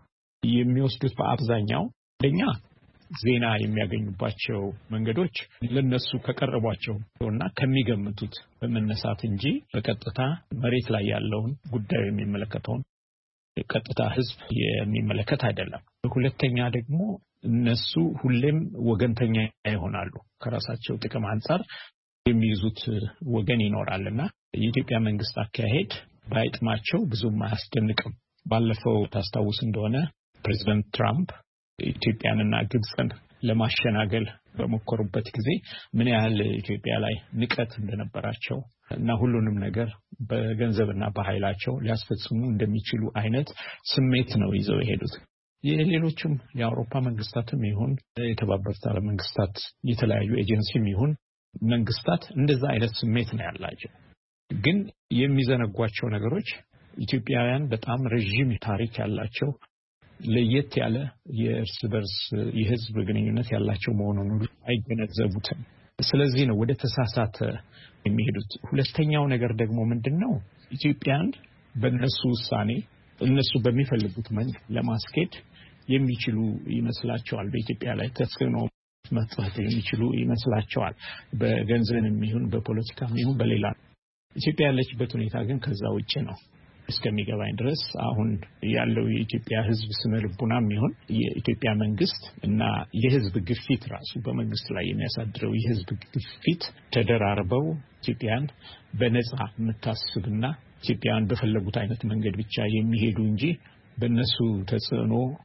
የሚወስዱት በአብዛኛው ለኛ ዜና የሚያገኙባቸው መንገዶች ለነሱ ከቀረቧቸውና ከሚገምቱት በመነሳት እንጂ በቀጥታ መሬት ላይ ያለውን ጉዳዩ የሚመለከተውን ቀጥታ ህዝብ የሚመለከት አይደለም። ሁለተኛ ደግሞ እነሱ ሁሌም ወገንተኛ ይሆናሉ። ከራሳቸው ጥቅም አንፃር የሚይዙት ወገን ይኖራልና የኢትዮጵያ መንግስት አካሄድ ባይጥማቸው ብዙም አያስደንቅም። ባለፈው ታስታውስ እንደሆነ ፕሬዚደንት ትራምፕ ኢትዮጵያንና ግብፅን ለማሸናገል በመኮሩበት ጊዜ ምን ያህል ኢትዮጵያ ላይ ንቀት እንደነበራቸው እና ሁሉንም ነገር በገንዘብና በኃይላቸው ሊያስፈጽሙ እንደሚችሉ አይነት ስሜት ነው ይዘው የሄዱት። የሌሎችም የአውሮፓ መንግስታትም ይሁን የተባበሩት አረብ መንግስታት የተለያዩ ኤጀንሲም ይሁን መንግስታት እንደዛ አይነት ስሜት ነው ያላቸው። ግን የሚዘነጓቸው ነገሮች ኢትዮጵያውያን በጣም ረጅም ታሪክ ያላቸው ለየት ያለ የእርስ በርስ የህዝብ ግንኙነት ያላቸው መሆኑን አይገነዘቡትም። ስለዚህ ነው ወደ ተሳሳተ የሚሄዱት። ሁለተኛው ነገር ደግሞ ምንድነው? ኢትዮጵያን በእነሱ ውሳኔ እነሱ በሚፈልጉት መንገድ ለማስኬድ የሚችሉ ይመስላቸዋል። በኢትዮጵያ ላይ ተጽዕኖ መፍጠር የሚችሉ ይመስላቸዋል። በገንዘብም ይሁን በፖለቲካም ይሁን በሌላ። ኢትዮጵያ ያለችበት ሁኔታ ግን ከዛ ውጪ ነው። እስከሚገባኝ ድረስ አሁን ያለው የኢትዮጵያ ህዝብ ስነ ልቡናም ይሁን የኢትዮጵያ መንግስት እና የህዝብ ግፊት ራሱ በመንግስት ላይ የሚያሳድረው የህዝብ ግፊት ተደራርበው ኢትዮጵያን በነጻ የምታስብና ኢትዮጵያን በፈለጉት አይነት መንገድ ብቻ የሚሄዱ እንጂ በእነሱ ተጽዕኖ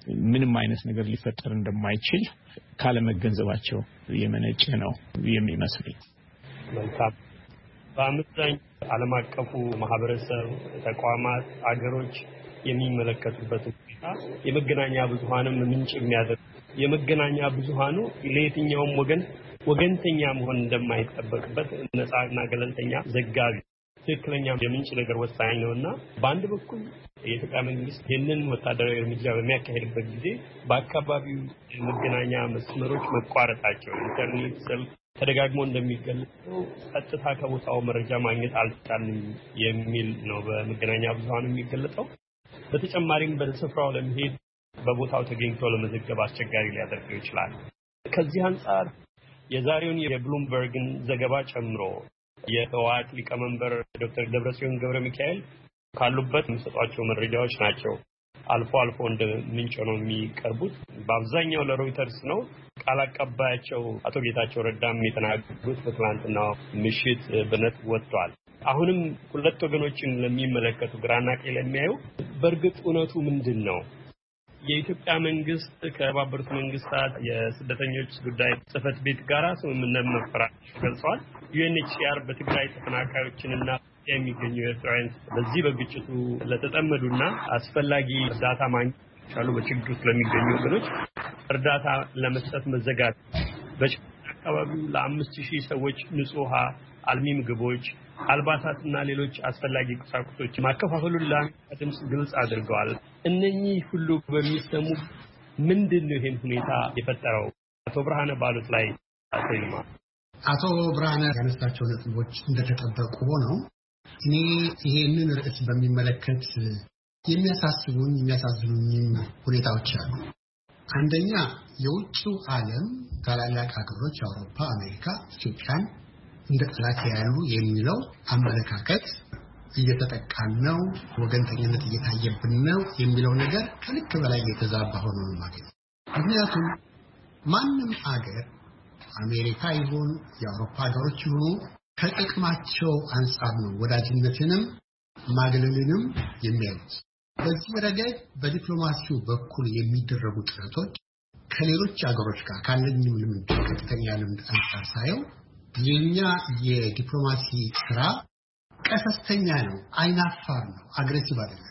ምንም አይነት ነገር ሊፈጠር እንደማይችል ካለመገንዘባቸው የመነጨ ነው የሚመስለኝ። መልካም። በአመዛኝ ዓለም አቀፉ ማህበረሰብ ተቋማት አገሮች የሚመለከቱበት ሁኔታ የመገናኛ ብዙሃንም ምንጭ የሚያደርግ የመገናኛ ብዙሃኑ ለየትኛውም ወገንተኛ መሆን እንደማይጠበቅበት ነፃና ገለልተኛ ዘጋቢ ትክክለኛ የምንጭ ነገር ወሳኝ ነውና በአንድ በኩል የኢትዮጵያ መንግስት ይህንን ወታደራዊ እርምጃ በሚያካሄድበት ጊዜ በአካባቢው የመገናኛ መስመሮች መቋረጣቸው ኢንተርኔት፣ ስልክ ተደጋግሞ እንደሚገለጸው ቀጥታ ከቦታው መረጃ ማግኘት አልቻልንም የሚል ነው በመገናኛ ብዙሃኑ የሚገለጸው። በተጨማሪም በስፍራው ለመሄድ በቦታው ተገኝቶ ለመዘገብ አስቸጋሪ ሊያደርገው ይችላል። ከዚህ አንጻር የዛሬውን የብሉምበርግን ዘገባ ጨምሮ የህወሓት ሊቀመንበር ዶክተር ደብረጽዮን ገብረ ሚካኤል ካሉበት የሚሰጧቸው መረጃዎች ናቸው አልፎ አልፎ እንደ ምንጭ ነው የሚቀርቡት። በአብዛኛው ለሮይተርስ ነው። ቃል አቀባያቸው አቶ ጌታቸው ረዳም የተናገሩት በትናንትናው ምሽት በነት ወጥቷል። አሁንም ሁለት ወገኖችን ለሚመለከቱ ግራና ቀኝ ለሚያዩ በእርግጥ እውነቱ ምንድን ነው? የኢትዮጵያ መንግስት ከተባበሩት መንግስታት የስደተኞች ጉዳይ ጽህፈት ቤት ጋር ስምምነት መፈራረሙን ገልጿል። ዩኤንኤችሲአር በትግራይ ተፈናቃዮችንና የሚገኙ ኤርትራውያን በዚህ በግጭቱ ለተጠመዱና አስፈላጊ እርዳታ ማግኘት ያሉ በችግር ውስጥ ለሚገኙ ወገኖች እርዳታ ለመስጠት መዘጋት በአካባቢው ለ5000 ሰዎች ንጹህ ውሃ፣ አልሚ ምግቦች፣ አልባሳትና ሌሎች አስፈላጊ ቁሳቁሶች ማከፋፈሉን ለአሜሪካ ድምፅ ግልጽ አድርገዋል። እነኚህ ሁሉ በሚሰሙ ምንድነው ይሄን ሁኔታ የፈጠረው? አቶ ብርሃነ ባሉት ላይ አቶ ብርሃነ ያነሳቸው ነጥቦች እንደተጠበቁ ሆነው እኔ ይሄንን ርዕስ በሚመለከት የሚያሳዝኑኝ ሁኔታዎች አሉ። አንደኛ የውጭው ዓለም ታላላቅ ሀገሮች አውሮፓ፣ አሜሪካ ኢትዮጵያን እንደ ጠላት ያሉ የሚለው አመለካከት እየተጠቃን ነው፣ ወገንተኝነት እየታየብን ነው የሚለው ነገር ከልክ በላይ የተዛባ ሆኖ ነው ማለት ነው። ምክንያቱም ማንም ሀገር አሜሪካ ይሁን የአውሮፓ ሀገሮች ይሁኑ ከጥቅማቸው አንጻር ነው ወዳጅነትንም ማግለልንም የሚያዩት። በዚህ ረገድ በዲፕሎማሲው በኩል የሚደረጉ ጥረቶች ከሌሎች ሀገሮች ጋር ካለኝም ልምድ ከፍተኛ ልምድ አንጻር ሳየው የኛ የዲፕሎማሲ ስራ ቀሰስተኛ ነው፣ አይናፋር ነው፣ አግሬሲቭ አይደለም።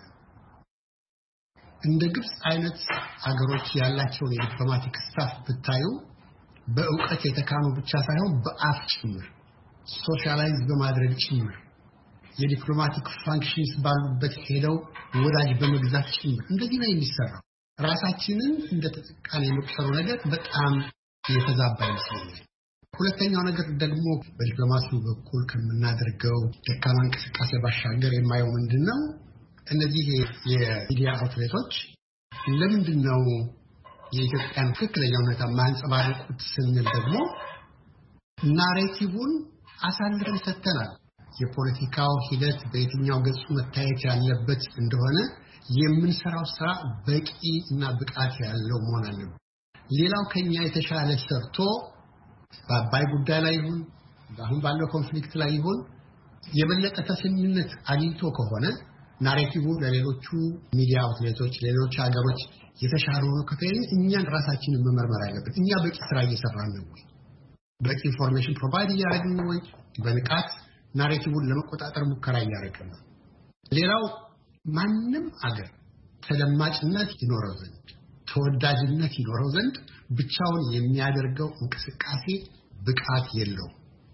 እንደ ግብጽ አይነት ሀገሮች ያላቸውን የዲፕሎማቲክ ስታፍ ብታዩ በእውቀት የተካኑ ብቻ ሳይሆን በአፍ ጭምር ሶሻላይዝ በማድረግ ጭምር የዲፕሎማቲክ ፋንክሽንስ ባሉበት ሄደው ወዳጅ በመግዛት ጭምር እንደዚህ ነው የሚሰራው። ራሳችንን እንደ ተጠቃሚ የመቁጠሩ ነገር በጣም የተዛባ ይመስለኛል። ሁለተኛው ነገር ደግሞ በዲፕሎማሲው በኩል ከምናደርገው ደካማ እንቅስቃሴ ባሻገር የማየው ምንድነው እነዚህ የሚዲያ አውትሌቶች ለምንድነው የኢትዮጵያን ትክክለኛ ሁኔታ ማንጸባረቁት ስንል ደግሞ ናሬቲቭን አሳልፈን ሰጥተናል። የፖለቲካው ሂደት በየትኛው ገጹ መታየት ያለበት እንደሆነ የምንሰራው ስራ በቂ እና ብቃት ያለው መሆን አለበት። ሌላው ከኛ የተሻለ ሰርቶ በአባይ ጉዳይ ላይ ይሁን አሁን ባለው ኮንፍሊክት ላይ ይሁን የበለጠ ተሰሚነት አግኝቶ ከሆነ ናሬቲቭ ለሌሎቹ ሚዲያ አውትሌቶች ሌሎች ሀገሮች የተሻለ ሆኖ ከተገኘ እኛን ራሳችንን መመርመር አለብን። እኛ በቂ ስራ እየሰራን ነው ወይ? በቂ ኢንፎርሜሽን ፕሮቫይድ እያደረግን ነው ወይ? በንቃት ናሬቲቭን ለመቆጣጠር ሙከራ እያደረግን ነው? ሌላው ማንም አገር ተደማጭነት ይኖረው ዘንድ ተወዳጅነት ይኖረው ዘንድ ብቻውን የሚያደርገው እንቅስቃሴ ብቃት የለውም።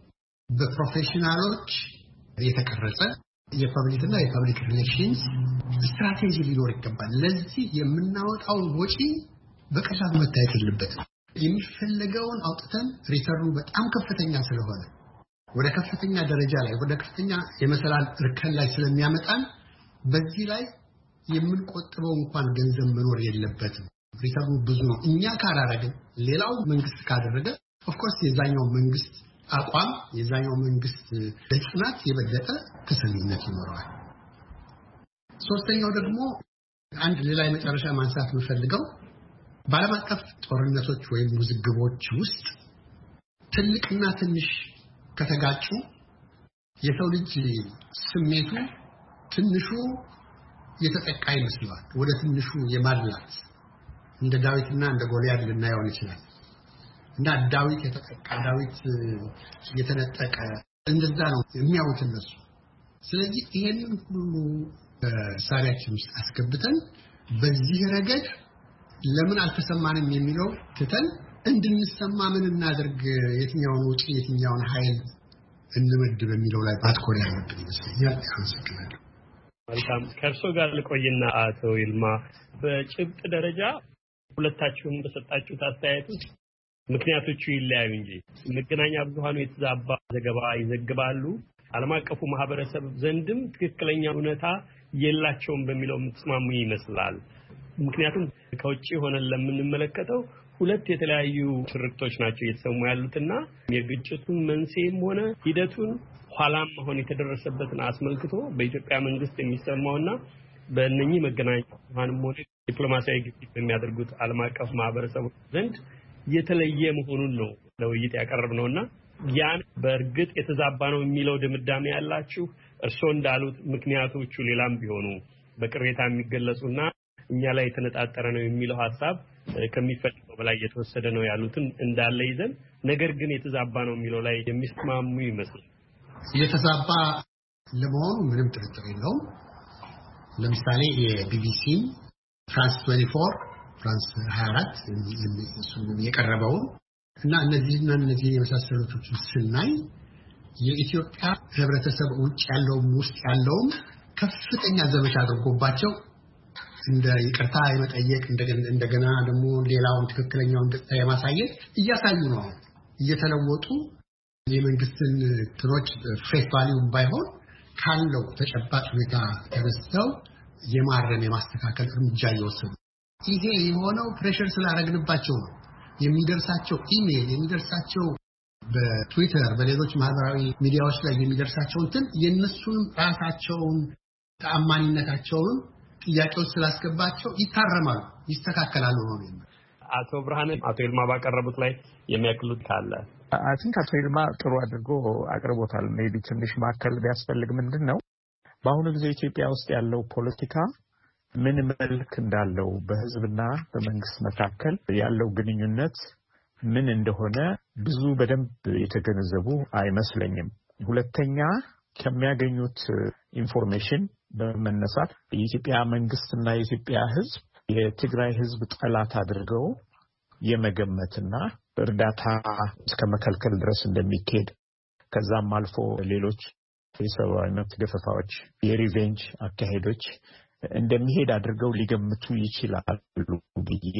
በፕሮፌሽናሎች የተቀረጸ የፐብሊክ እና የፐብሊክ ሪሌሽንስ ስትራቴጂ ሊኖር ይገባል። ለዚህ የምናወጣው ወጪ በቀላሉ መታየት የለበትም። የሚፈልገውን አውጥተን ሪተርኑ በጣም ከፍተኛ ስለሆነ ወደ ከፍተኛ ደረጃ ላይ ወደ ከፍተኛ የመሰላል እርከን ላይ ስለሚያመጣን በዚህ ላይ የምንቆጥበው እንኳን ገንዘብ መኖር የለበትም። ሪተርኑ ብዙ ነው። እኛ ካላረግን ሌላው መንግስት ካደረገ ኦፍ ኮርስ የዛኛው መንግስት አቋም የዛኛው መንግስት በጽናት የበለጠ ተሰሚነት ይኖረዋል። ሶስተኛው ደግሞ አንድ ሌላ የመጨረሻ ማንሳት የምፈልገው በዓለም አቀፍ ጦርነቶች ወይም ውዝግቦች ውስጥ ትልቅና ትንሽ ከተጋጩ የሰው ልጅ ስሜቱ ትንሹ የተጠቃ ይመስላል ወደ ትንሹ የማድላት እንደ ዳዊትና እንደ ጎልያድ ልናየው ይችላል እና ዳዊት የተጠቃ ዳዊት የተነጠቀ እንደዛ ነው የሚያዩት እነሱ። ስለዚህ ይሄንን ሁሉ ሳሪያችን ውስጥ አስገብተን በዚህ ረገድ ለምን አልተሰማንም የሚለው ትተን እንድንሰማ ምን እናደርግ፣ የትኛውን ውጪ የትኛውን ኃይል እንመድብ የሚለው ላይ ባትኮር ያለብን ይመስለኛል። አመሰግናለሁ። መልካም ከርሶ ጋር ልቆይና አቶ ይልማ በጭብጥ ደረጃ ሁለታችሁም በሰጣችሁት አስተያየት ውስጥ ምክንያቶቹ ይለያዩ እንጂ መገናኛ ብዙሃኑ የተዛባ ዘገባ ይዘግባሉ፣ ዓለም አቀፉ ማህበረሰብ ዘንድም ትክክለኛ እውነታ የላቸውም በሚለው የምትስማሙ ይመስላል። ምክንያቱም ከውጪ ሆነን ለምንመለከተው ሁለት የተለያዩ ትርክቶች ናቸው እየተሰሙ ያሉትና የግጭቱን መንስኤም ሆነ ሂደቱን ኋላም አሁን የተደረሰበትን አስመልክቶ በኢትዮጵያ መንግስት የሚሰማውና በእነኚህ መገናኛ ብዙሃንም ሆነ ዲፕሎማሲያዊ ግፊት በሚያደርጉት ዓለም አቀፍ ማህበረሰብ ዘንድ የተለየ መሆኑን ነው ለውይይት ያቀረብነውና ያን በእርግጥ የተዛባ ነው የሚለው ድምዳሜ ያላችሁ እርስዎ እንዳሉት ምክንያቶቹ ሌላም ቢሆኑ በቅሬታ የሚገለጹና እኛ ላይ የተነጣጠረ ነው የሚለው ሐሳብ ከሚፈልገው በላይ የተወሰደ ነው ያሉትን እንዳለ ይዘን ነገር ግን የተዛባ ነው የሚለው ላይ የሚስማሙ ይመስላል። የተዛባ ለመሆኑ ምንም ጥርጥር የለውም። ለምሳሌ የቢቢሲ ፍራንስ 24 ፍራንስ 24 እሱ የቀረበው እና እነዚህ የመሳሰሉትን ስናይ የኢትዮጵያ ህብረተሰብ ውጭ ያለውም ውስጥ ያለውም ከፍተኛ ዘመቻ አድርጎባቸው እንደ ይቅርታ የመጠየቅ እንደገና ደግሞ ሌላውን ትክክለኛውን ገጽታ የማሳየት እያሳዩ ነው። እየተለወጡ የመንግስትን ትሮች ፌስ ቫልዩ ባይሆን ካለው ተጨባጭ ሁኔታ ተነስተው የማረም የማስተካከል እርምጃ እየወሰዱ ይሄ የሆነው ፕሬሸር ስላደረግንባቸው ነው። የሚደርሳቸው ኢሜል የሚደርሳቸው በትዊተር በሌሎች ማህበራዊ ሚዲያዎች ላይ የሚደርሳቸው እንትን የነሱን ራሳቸውን ተአማኒነታቸውን ጥያቄዎች ስላስገባቸው ይታረማሉ፣ ይስተካከላሉ ነው። አቶ ብርሃነ አቶ ይልማ ባቀረቡት ላይ የሚያክሉት ካለ አይ ቲንክ አቶ ይልማ ጥሩ አድርጎ አቅርቦታል። ሜቢ ትንሽ ማከል ቢያስፈልግ ምንድነው በአሁኑ ጊዜ ኢትዮጵያ ውስጥ ያለው ፖለቲካ ምን መልክ እንዳለው በህዝብና በመንግስት መካከል ያለው ግንኙነት ምን እንደሆነ ብዙ በደንብ የተገነዘቡ አይመስለኝም። ሁለተኛ ከሚያገኙት ኢንፎርሜሽን በመነሳት የኢትዮጵያ መንግስትና የኢትዮጵያ ህዝብ የትግራይ ህዝብ ጠላት አድርገው የመገመትና እርዳታ እስከ መከልከል ድረስ እንደሚካሄድ ከዛም አልፎ ሌሎች የሰብአዊ መብት ገፈፋዎች የሪቬንጅ አካሄዶች እንደሚሄድ አድርገው ሊገምቱ ይችላሉ ብዬ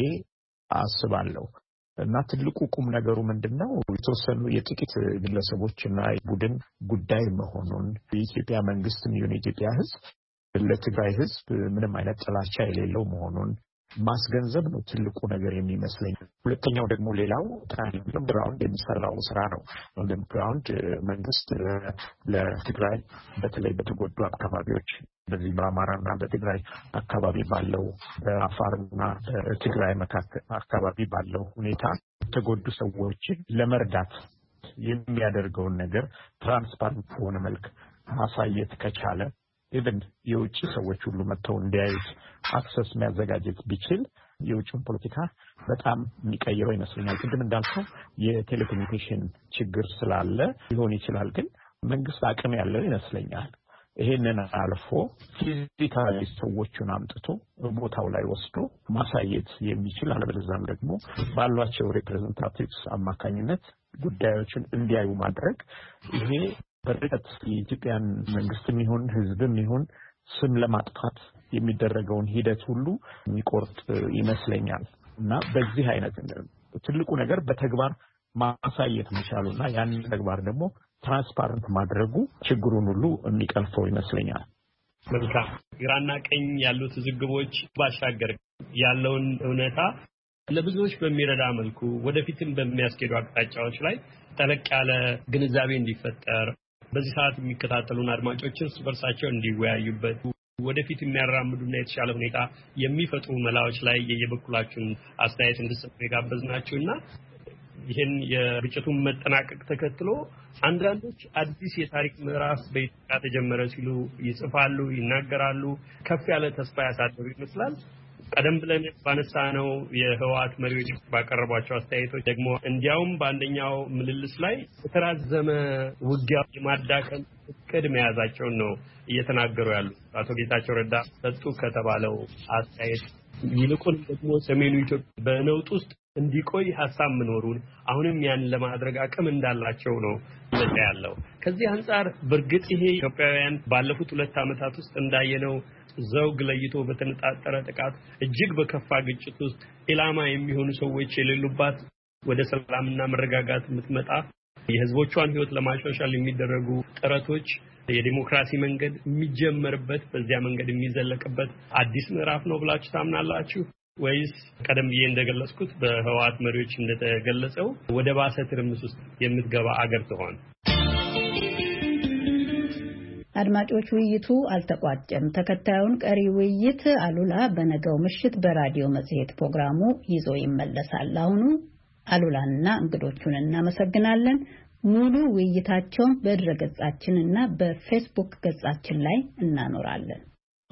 አስባለሁ። እና ትልቁ ቁም ነገሩ ምንድነው የተወሰኑ የጥቂት ግለሰቦችና ቡድን ጉዳይ መሆኑን የኢትዮጵያ መንግስትም ይሁን የኢትዮጵያ ህዝብ ለትግራይ ህዝብ ምንም አይነት ጥላቻ የሌለው መሆኑን ማስገንዘብ ነው ትልቁ ነገር የሚመስለኝ። ሁለተኛው ደግሞ ሌላው ግራውንድ የሚሰራው ስራ ነው። ግራውንድ መንግስት ለትግራይ በተለይ በተጎዱ አካባቢዎች በዚህ በአማራና በትግራይ አካባቢ ባለው በአፋርና በትግራይ መካከል አካባቢ ባለው ሁኔታ የተጎዱ ሰዎችን ለመርዳት የሚያደርገውን ነገር ትራንስፓረንት በሆነ መልክ ማሳየት ከቻለ ኢቭን የውጭ ሰዎች ሁሉ መጥተው እንዲያዩት አክሰስ የሚያዘጋጀት ቢችል የውጭውን ፖለቲካ በጣም የሚቀይረው ይመስለኛል። ቅድም እንዳልከው የቴሌኮሙኒኬሽን ችግር ስላለ ሊሆን ይችላል፣ ግን መንግስት አቅም ያለው ይመስለኛል። ይሄንን አልፎ ፊዚካሊ ሰዎቹን አምጥቶ ቦታው ላይ ወስዶ ማሳየት የሚችል አለበለዚያም ደግሞ ባሏቸው ሪፕሬዘንታቲቭስ አማካኝነት ጉዳዮችን እንዲያዩ ማድረግ ይሄ በርቀት የኢትዮጵያን መንግስትም ይሁን ህዝብም ይሁን ስም ለማጥፋት የሚደረገውን ሂደት ሁሉ የሚቆርጥ ይመስለኛል። እና በዚህ አይነት ትልቁ ነገር በተግባር ማሳየት መቻሉና ያንን ተግባር ደግሞ ትራንስፓረንት ማድረጉ ችግሩን ሁሉ የሚቀልፈው ይመስለኛል። መልካም ግራና ቀኝ ያሉት ዝግቦች ባሻገር ያለውን እውነታ ለብዙዎች በሚረዳ መልኩ ወደፊትም በሚያስኬዱ አቅጣጫዎች ላይ ጠለቅ ያለ ግንዛቤ እንዲፈጠር በዚህ ሰዓት የሚከታተሉን አድማጮች እርስ በርሳቸው እንዲወያዩበት ወደፊት የሚያራምዱና የተሻለ ሁኔታ የሚፈጥሩ መላዎች ላይ የየበኩላችሁን አስተያየት እንድትሰጡ የጋበዝናችሁና ይህን የግጭቱን መጠናቀቅ ተከትሎ አንዳንዶች አዲስ የታሪክ ምዕራፍ በኢትዮጵያ ተጀመረ ሲሉ ይጽፋሉ፣ ይናገራሉ። ከፍ ያለ ተስፋ ያሳደሩ ይመስላል። ቀደም ብለን ባነሳነው የህወሓት መሪዎች ባቀረቧቸው አስተያየቶች ደግሞ እንዲያውም በአንደኛው ምልልስ ላይ የተራዘመ ውጊያ የማዳከም እቅድ መያዛቸውን ነው እየተናገሩ ያሉት አቶ ጌታቸው ረዳ ሰጡ ከተባለው አስተያየት ይልቁን ደግሞ ሰሜኑ ኢትዮጵያ በነውጥ ውስጥ እንዲቆይ ሐሳብ መኖሩን አሁንም ያን ለማድረግ አቅም እንዳላቸው ነው ያለው። ከዚህ አንፃር በርግጥ ይሄ ኢትዮጵያውያን ባለፉት 2 ዓመታት ውስጥ እንዳየነው ዘውግ ለይቶ በተነጣጠረ ጥቃት እጅግ በከፋ ግጭት ውስጥ ኢላማ የሚሆኑ ሰዎች የሌሉባት ወደ ሰላምና መረጋጋት የምትመጣ የህዝቦቿን ህይወት ለማሻሻል የሚደረጉ ጥረቶች የዲሞክራሲ መንገድ የሚጀመርበት በዚያ መንገድ የሚዘለቅበት አዲስ ምዕራፍ ነው ብላችሁ ታምናላችሁ ወይስ ቀደም ብዬ እንደገለጽኩት በህወሓት መሪዎች እንደተገለጸው ወደ ባሰ ትርምስ ውስጥ የምትገባ አገር ትሆን? አድማጮች ውይይቱ አልተቋጨም። ተከታዩን ቀሪ ውይይት አሉላ በነገው ምሽት በራዲዮ መጽሔት ፕሮግራሙ ይዞ ይመለሳል። አሁኑ አሉላንና እንግዶቹን እናመሰግናለን። ሙሉ ውይይታቸውን በድረገጻችንና በፌስቡክ ገጻችን ላይ እናኖራለን።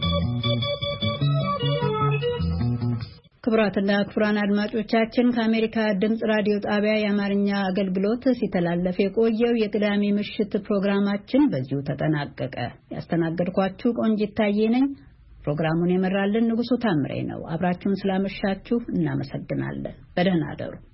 ክቡራትና ክቡራን አድማጮቻችን ከአሜሪካ ድምጽ ራዲዮ ጣቢያ የአማርኛ አገልግሎት ሲተላለፍ የቆየው የቅዳሜ ምሽት ፕሮግራማችን በዚሁ ተጠናቀቀ። ያስተናገድኳችሁ ቆንጂት ታዬ ነኝ። ፕሮግራሙን የመራልን ንጉሱ ታምሬ ነው። አብራችሁን ስላመሻችሁ እናመሰግናለን። በደህና አደሩ።